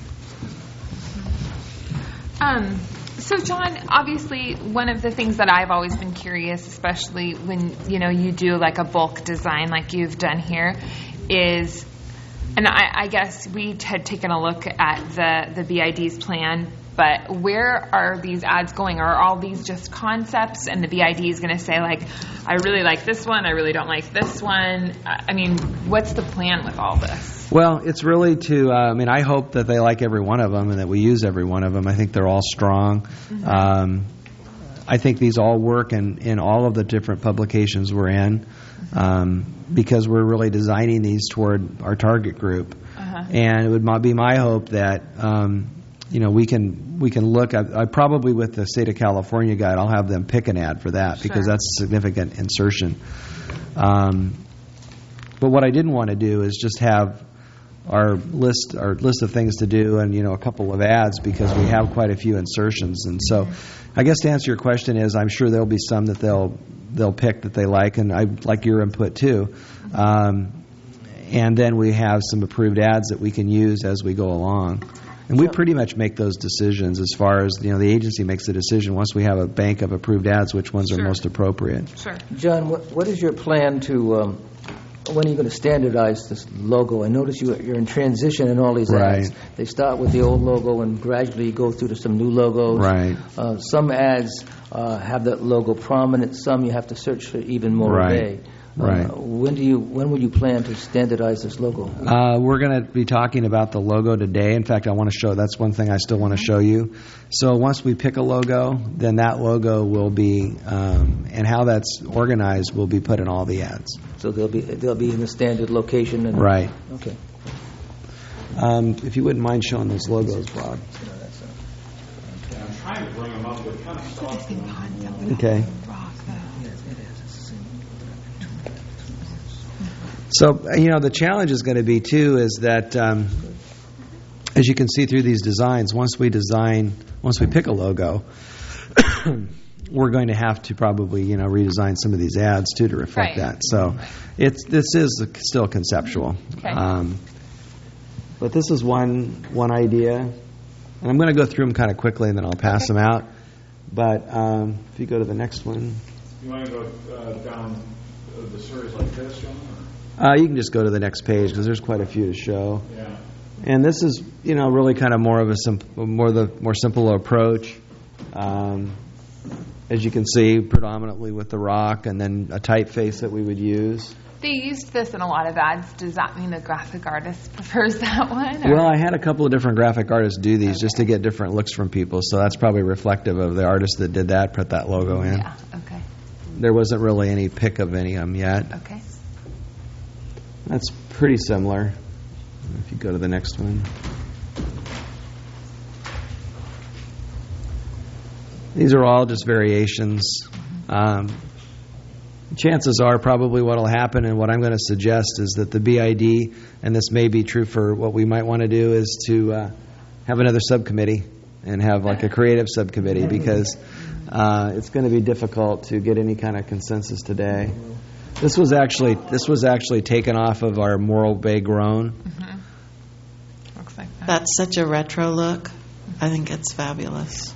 Um, so, John, obviously, one of the things that I've always been curious, especially when, you know, you do like a bulk design like you've done here, is, and I, I guess we had taken a look at the, the B I D's plan, but where are these ads going? Are all these just concepts, and the B I D is going to say, like, I really like this one, I really don't like this one? I mean, what's the plan with all this? Well, it's really to, uh, I mean, I hope that they like every one of them and that we use every one of them. I think they're all strong. Mm-hmm. Um, I think these all work in, in all of the different publications we're in, um, because we're really designing these toward our target group. Uh-huh. And it would be my hope that, um, you know, we can we can look at, I probably with the State of California guide, I'll have them pick an ad for that, sure, because that's a significant insertion. Um, but what I didn't want to do is just have our list our list of things to do and, you know, a couple of ads, because we have quite a few insertions. And so I guess to answer your question is, I'm sure there'll be some that they'll they'll pick that they like, and I like your input too. Um, and then we have some approved ads that we can use as we go along. And we pretty much make those decisions as far as, you know, the agency makes the decision once we have a bank of approved ads, which ones Sure. are most appropriate. Sure. John, what, what is your plan to, um, when are you going to standardize this logo? I notice you, you're in transition in all these ads. Right. They start with the old logo and gradually go through to some new logos. Right. Uh, some ads uh, have that logo prominent. Some you have to search for even more Right. today. Right. Uh, when do you? When will you plan to standardize this logo? Uh, we're going to be talking about the logo today. In fact, I want to show, that's one thing I still want to show you. So once we pick a logo, then that logo will be, um, and how that's organized will be put in all the ads. So they'll be they'll be in the standard location. And, Right. Okay. Um, if you wouldn't mind showing those logos, Bob. Yeah, I'm trying to bring them up, but kind of soft. Okay. So, you know, the challenge is going to be, too, is that, um, as you can see through these designs, once we design, once we pick a logo, we're going to have to probably, you know, redesign some of these ads, too, to reflect Right. that. So it's this is still conceptual. Okay. Um, but this is one one idea. And I'm going to go through them kind of quickly, and then I'll pass Okay. them out. But um, if you go to the next one. You want to go uh, down uh, the series like this, John? Uh, you can just go to the next page because there's quite a few to show. Yeah. And this is, you know, really kind of more of a simple, more the more simple approach. Um, as you can see, predominantly with the rock, and then a typeface that we would use. They used this in a lot of ads. Does that mean the graphic artist prefers that one? Or? Well, I had a couple of different graphic artists do these just to get different looks from people. So that's probably reflective of the artist that did that, put that logo in. Yeah. Okay. There wasn't really any pick of any of them yet. Okay. That's pretty similar. If you go to the next one. These are all just variations. Um, chances are probably what will happen, and what I'm going to suggest is that the B I D, and this may be true for what we might want to do, is to uh, have another subcommittee and have like a creative subcommittee, because uh, it's going to be difficult to get any kind of consensus today. This was actually this was actually taken off of our Morro Bay Grown. Mm-hmm. Looks like that. That's such a retro look. I think it's fabulous.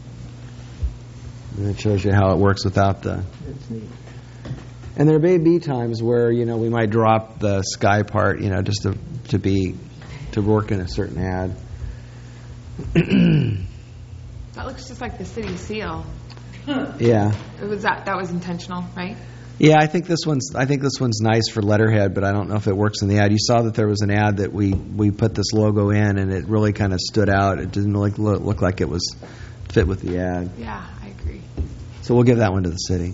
And it shows you how it works without the. And there may be times where, you know, we might drop the sky part, you know, just to to be to work in a certain ad. That looks just like the city seal. Yeah. It was that that was intentional, right? Yeah, I think this one's I think this one's nice for letterhead, but I don't know if it works in the ad. You saw that there was an ad that we, we put this logo in, and it really kind of stood out. It didn't look look like it was fit with the ad. Yeah, I agree. So we'll give that one to the city.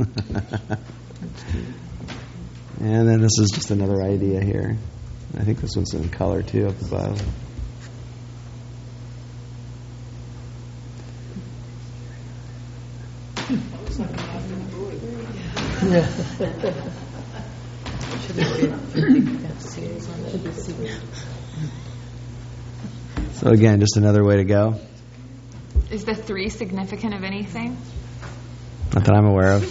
And then this is just another idea here. I think this one's in color too up above. So again, just another way to go. Is the three significant of anything? Not that I'm aware of.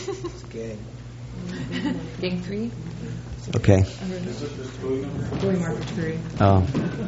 Gang three? Okay. Buoy marker three. Oh.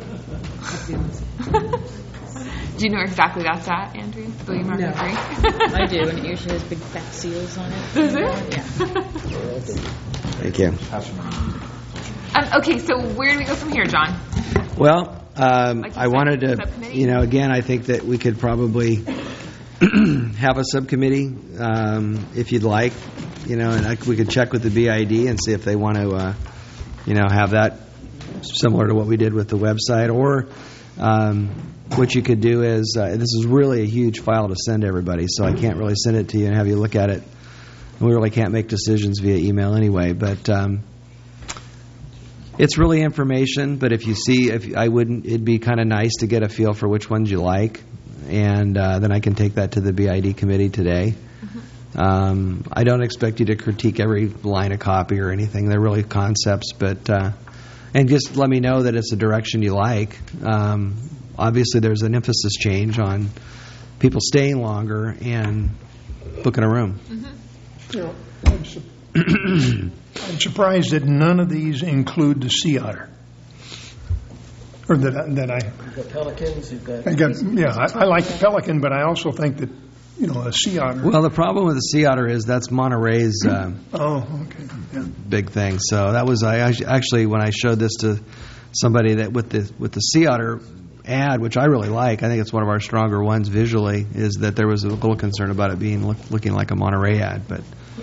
Do you know where exactly that's at, Andrea? Buoy marker No. three? I do, and it usually has big fat seals on it. Does it? Yeah. Thank you. Um, okay, so where do we go from here, John? Well, um, Like you I said, wanted to, subcommittee? you know, again, I think that we could probably have a subcommittee um, if you'd like, you know, and I, we could check with the B I D and see if they want to, uh, you know, have that similar to what we did with the website. Or um, what you could do is, uh, this is really a huge file to send to everybody, so I can't really send it to you and have you look at it. We really can't make decisions via email anyway, but um, it's really information. But if you see, if I wouldn't, it'd be kind of nice to get a feel for which ones you like, and uh, then I can take that to the B I D committee today. Mm-hmm. Um, I don't expect you to critique every line of copy or anything. They're really concepts, but uh, and just let me know that it's a direction you like. Um, obviously, there's an emphasis change on people staying longer and booking a room. Mm-hmm. You know, I'm, su- I'm surprised that none of these include the sea otter. Or that I- that I, You've got pelicans, you've got... I got. Yeah, I, I like the pelican, but I also think that, you know, a sea otter. Well, the problem with the sea otter is that's Monterey's uh, Oh, okay. Yeah. big thing. So that was I actu- actually when I showed this to somebody that with the with the sea otter ad, which I really like. I think it's one of our stronger ones visually. Is that there was a little concern about it being look, looking like a Monterey ad, but.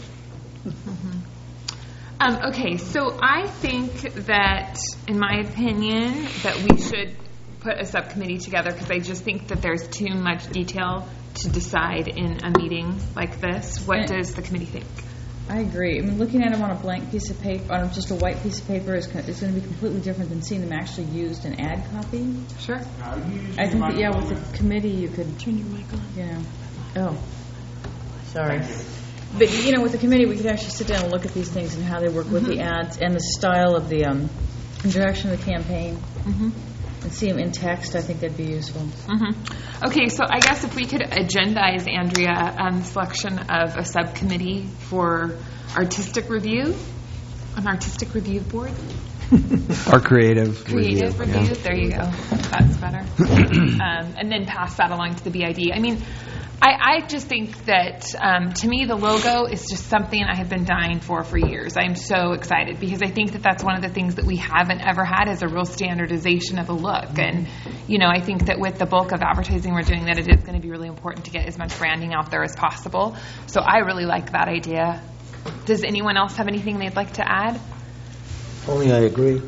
Um, okay, so I think that, in my opinion, that we should put a subcommittee together because I just think that there's too much detail to decide in a meeting like this. What And- does the committee think? I agree. I mean, looking at them on a blank piece of paper, on just a white piece of paper, is, co- is going to be completely different than seeing them actually used in ad copy. Sure. I think that, yeah, with the committee, you could turn your mic on. You know. Oh. Sorry. But, you know, with the committee, we could actually sit down and look at these things and how they work with the ads and the style of the um, direction of the campaign Mm-hmm. and see them in text. I think that'd be useful. Mm-hmm. Okay, so I guess if we could agendize, Andrea, um, the selection of a subcommittee for artistic review, an artistic review board? Our creative Creative review. review, Yeah. there you go. That's better. um, and then pass that along to the B I D. I mean, I, I just think that, um, to me, the logo is just something I have been dying for for years. I'm so excited because I think that that's one of the things that we haven't ever had is a real standardization of a look. And, you know, I think that with the bulk of advertising we're doing, that it is going to be really important to get as much branding out there as possible. So I really like that idea. Does anyone else have anything they'd like to add? Only I agree.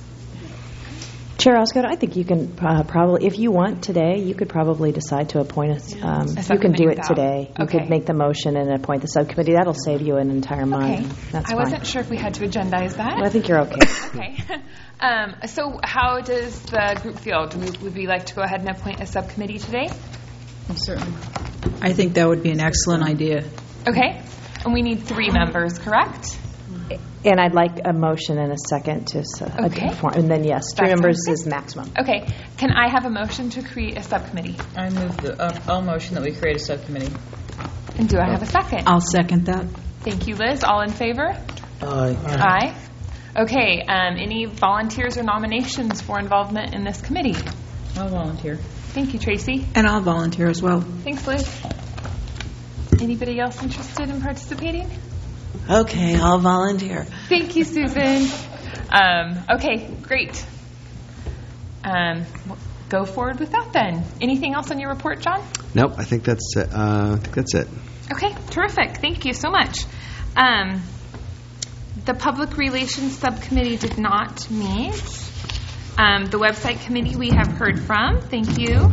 Chair Osgood, I think you can uh, probably, if you want today, you could probably decide to appoint us. Um, you can subcommittee do it without- today. You okay. could make the motion and appoint the subcommittee. That'll save you an entire month. Okay. That's I fine. wasn't sure if we had to agendize that. Well, I think you're okay. Okay. Um, so how does the group feel? Do we, would we like to go ahead and appoint a subcommittee today? Well, certainly. I think that would be an excellent idea. Okay. And we need three members, correct? And I'd like a motion and a second to, s- a- Okay. form- and then yes, three That sounds members good. is maximum. Okay. Can I have a motion to create a subcommittee? I move the, uh, I'll motion that we create a subcommittee. And do I have a second? I'll second that. Thank you, Liz. All in favor? Aye. Aye. Okay, um, any volunteers or nominations for involvement in this committee? I'll volunteer. Thank you, Tracy. And I'll volunteer as well. Thanks, Liz. Anybody else interested in participating? Okay, I'll volunteer. Thank you, Susan. Um, okay, great. Um, we'll go forward with that then. Anything else on your report, John? Nope, I think that's it. Uh, I think that's it. Okay, terrific. Thank you so much. Um, the Public Relations Subcommittee did not meet. Um, the website committee we have heard from. Thank you.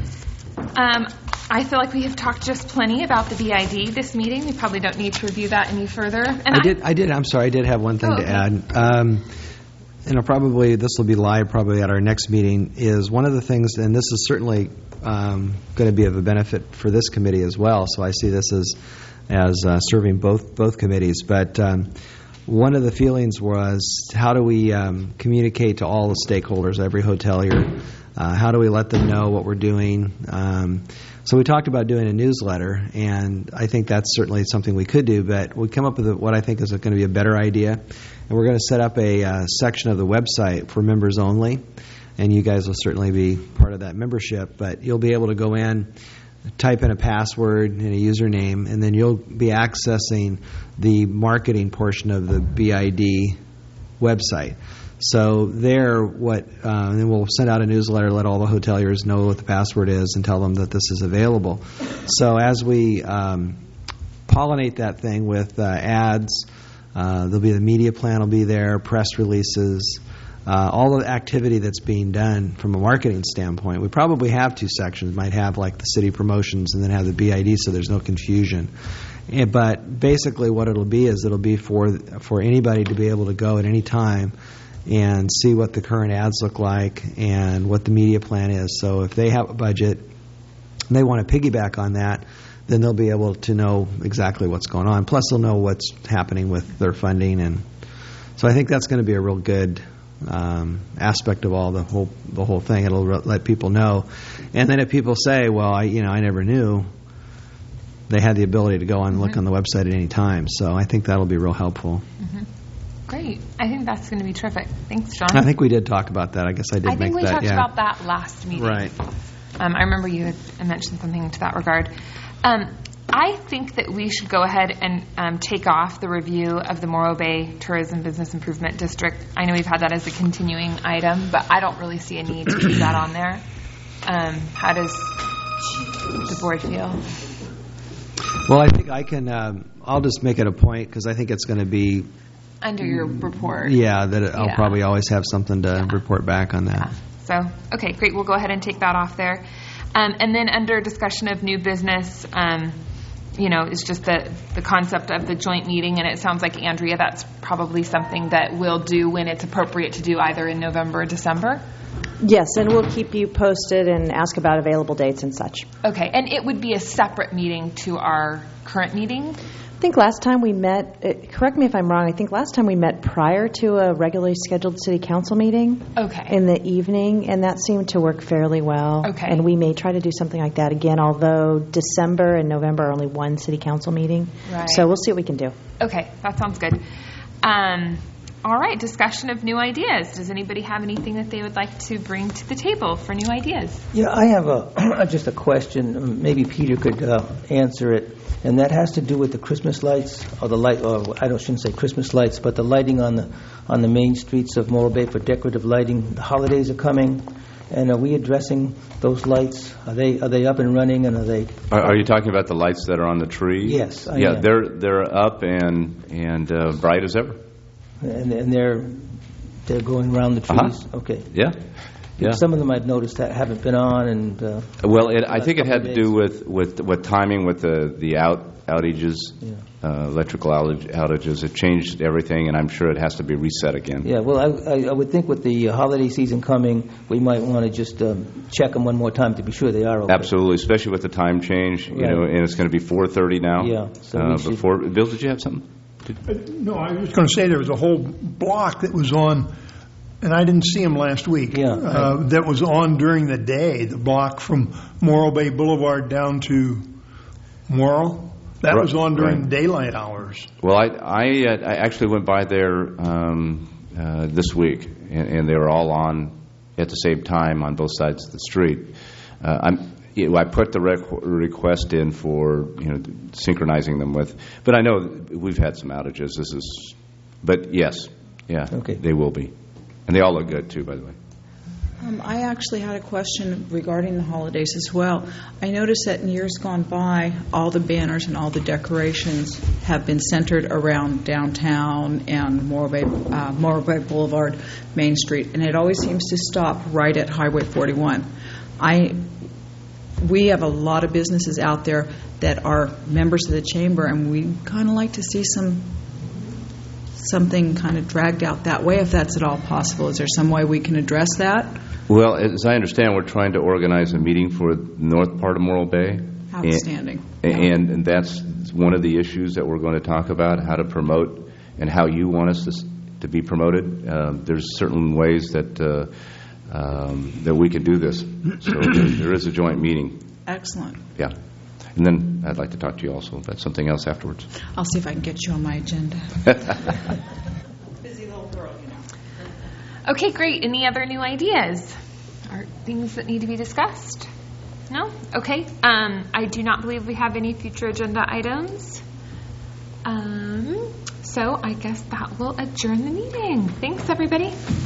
Um, I feel like we have talked just plenty about the B I D this meeting. We probably don't need to review that any further. And I did. I did. I'm sorry. I did have one thing Oh, to okay. add. Um, and I'll probably this will be live probably at our next meeting. Is one of the things, and this is certainly um, going to be of a benefit for this committee as well. So I see this as as uh, serving both both committees. But um, one of the feelings was, how do we um, communicate to all the stakeholders, every hotelier? Uh, how do we let them know what we're doing? Um, so we talked about doing a newsletter, and I think that's certainly something we could do, but we come up with what I think is going to be a better idea. And we're going to set up a uh, section of the website for members only, and you guys will certainly be part of that membership, but you'll be able to go in, type in a password and a username, and then you'll be accessing the marketing portion of the B I D website. So there, what, uh, and then we'll send out a newsletter, let all the hoteliers know what the password is, and tell them that this is available. So as we um, pollinate that thing with uh, ads, uh, there'll be the media plan will be there, press releases, uh, all the activity that's being done from a marketing standpoint. We probably have two sections. Might have like the city promotions and then have the B I D, so there's no confusion. And, but basically, what it'll be is it'll be for for anybody to be able to go at any time and see what the current ads look like and what the media plan is. So if they have a budget and they want to piggyback on that, then they'll be able to know exactly what's going on. Plus, they'll know what's happening with their funding, and so I think that's going to be a real good um, aspect of all the whole the whole thing. It'll re- let people know, and then if people say, "Well, I you know I never knew," they had the ability to go on and look on the website at any time. So I think that'll be real helpful. Mm-hmm. Great. I think that's going to be terrific. Thanks, John. I think we did talk about that. I guess I did I make think we that. talked yeah. about that last meeting. Right. Um, I remember you had mentioned something to that regard. Um, I think that we should go ahead and um, take off the review of the Morro Bay Tourism Business Improvement District. I know we've had that as a continuing item, but I don't really see a need to keep that on there. Um, how does the board feel? Well, I think I can. Um, I'll just make it a point because I think it's going to be under your report. Yeah, that I'll Yeah. probably always have something to yeah. report back on that. So, okay, great. We'll go ahead and take that off there. Um, and then under discussion of new business, um, you know, it's just the, the concept of the joint meeting. And it sounds like, Andrea, that's probably something that we'll do when it's appropriate to do, either in November or December. Yes, and we'll keep you posted and ask about available dates and such. Okay, and it would be a separate meeting to our current meeting? I think last time we met, uh, correct me if I'm wrong, I think last time we met prior to a regularly scheduled city council meeting. Okay. In the evening, and that seemed to work fairly well. Okay. And we may try to do something like that again, although December and November are only one city council meeting. Right. So we'll see what we can do. Okay, that sounds good. Um, all right, discussion of new ideas. Does anybody have anything that they would like to bring to the table for new ideas? Yeah, I have a just a question. Maybe Peter could uh, answer it, and that has to do with the Christmas lights, or the light. Or I don't shouldn't say Christmas lights, but the lighting on the on the main streets of Morro Bay for decorative lighting. The holidays are coming, and are we addressing those lights? Are they are they up and running, and are they? Are, are you talking about the lights that are on the tree? Yes. I yeah, am. they're they're up and and uh, bright as ever. And, and they're they're going around the trees. Uh-huh. Okay. Yeah. Yeah. Some of them I've noticed that haven't been on, and uh, well, it, I think it had to days. do with with what timing with the the out outages, Yeah. uh, electrical outage, outages. It changed everything, and I'm sure it has to be reset again. Yeah, well, I, I, I would think with the holiday season coming, we might want to just um, check them one more time to be sure they are okay. Absolutely, especially with the time change. You Right. know, and it's going to be four thirty now. Yeah, so uh, we should- before Bill, did you have something? Uh, No, I was going to say there was a whole block that was on, and I didn't see him last week, Yeah, uh, that was on during the day, the block from Morro Bay Boulevard down to Morro. That Right, was on during right. daylight hours. Well, I, I, uh, I actually went by there um, uh, this week, and, and they were all on at the same time on both sides of the street. Uh, I'm, you know, I put the requ- request in for you know synchronizing them with, but I know we've had some outages. This is, but yes, yeah, Okay. they will be, and they all look good too, by the way. Um, I actually had a question regarding the holidays as well. I noticed that in years gone by, all the banners and all the decorations have been centered around downtown and Morro Bay, uh, Morro Bay Boulevard, Main Street, and it always seems to stop right at Highway forty-one. I, we have a lot of businesses out there that are members of the chamber, and we kind of like to see some something kind of dragged out that way, if that's at all possible. Is there some way we can address that? Well, as I understand, we're trying to organize a meeting for the north part of Morro Bay. Outstanding. And, and that's one of the issues that we're going to talk about, how to promote and how you want us to, s- to be promoted. Um, there's certain ways that uh, um, that we can do this. So there, there is a joint meeting. Excellent. Yeah. And then I'd like to talk to you also about something else afterwards. I'll see if I can get you on my agenda. Busy little girl, you know. Okay, great. Any other new ideas or things that need to be discussed? No? Okay. Um, I do not believe we have any future agenda items. Um, so I guess that will adjourn the meeting. Thanks, everybody.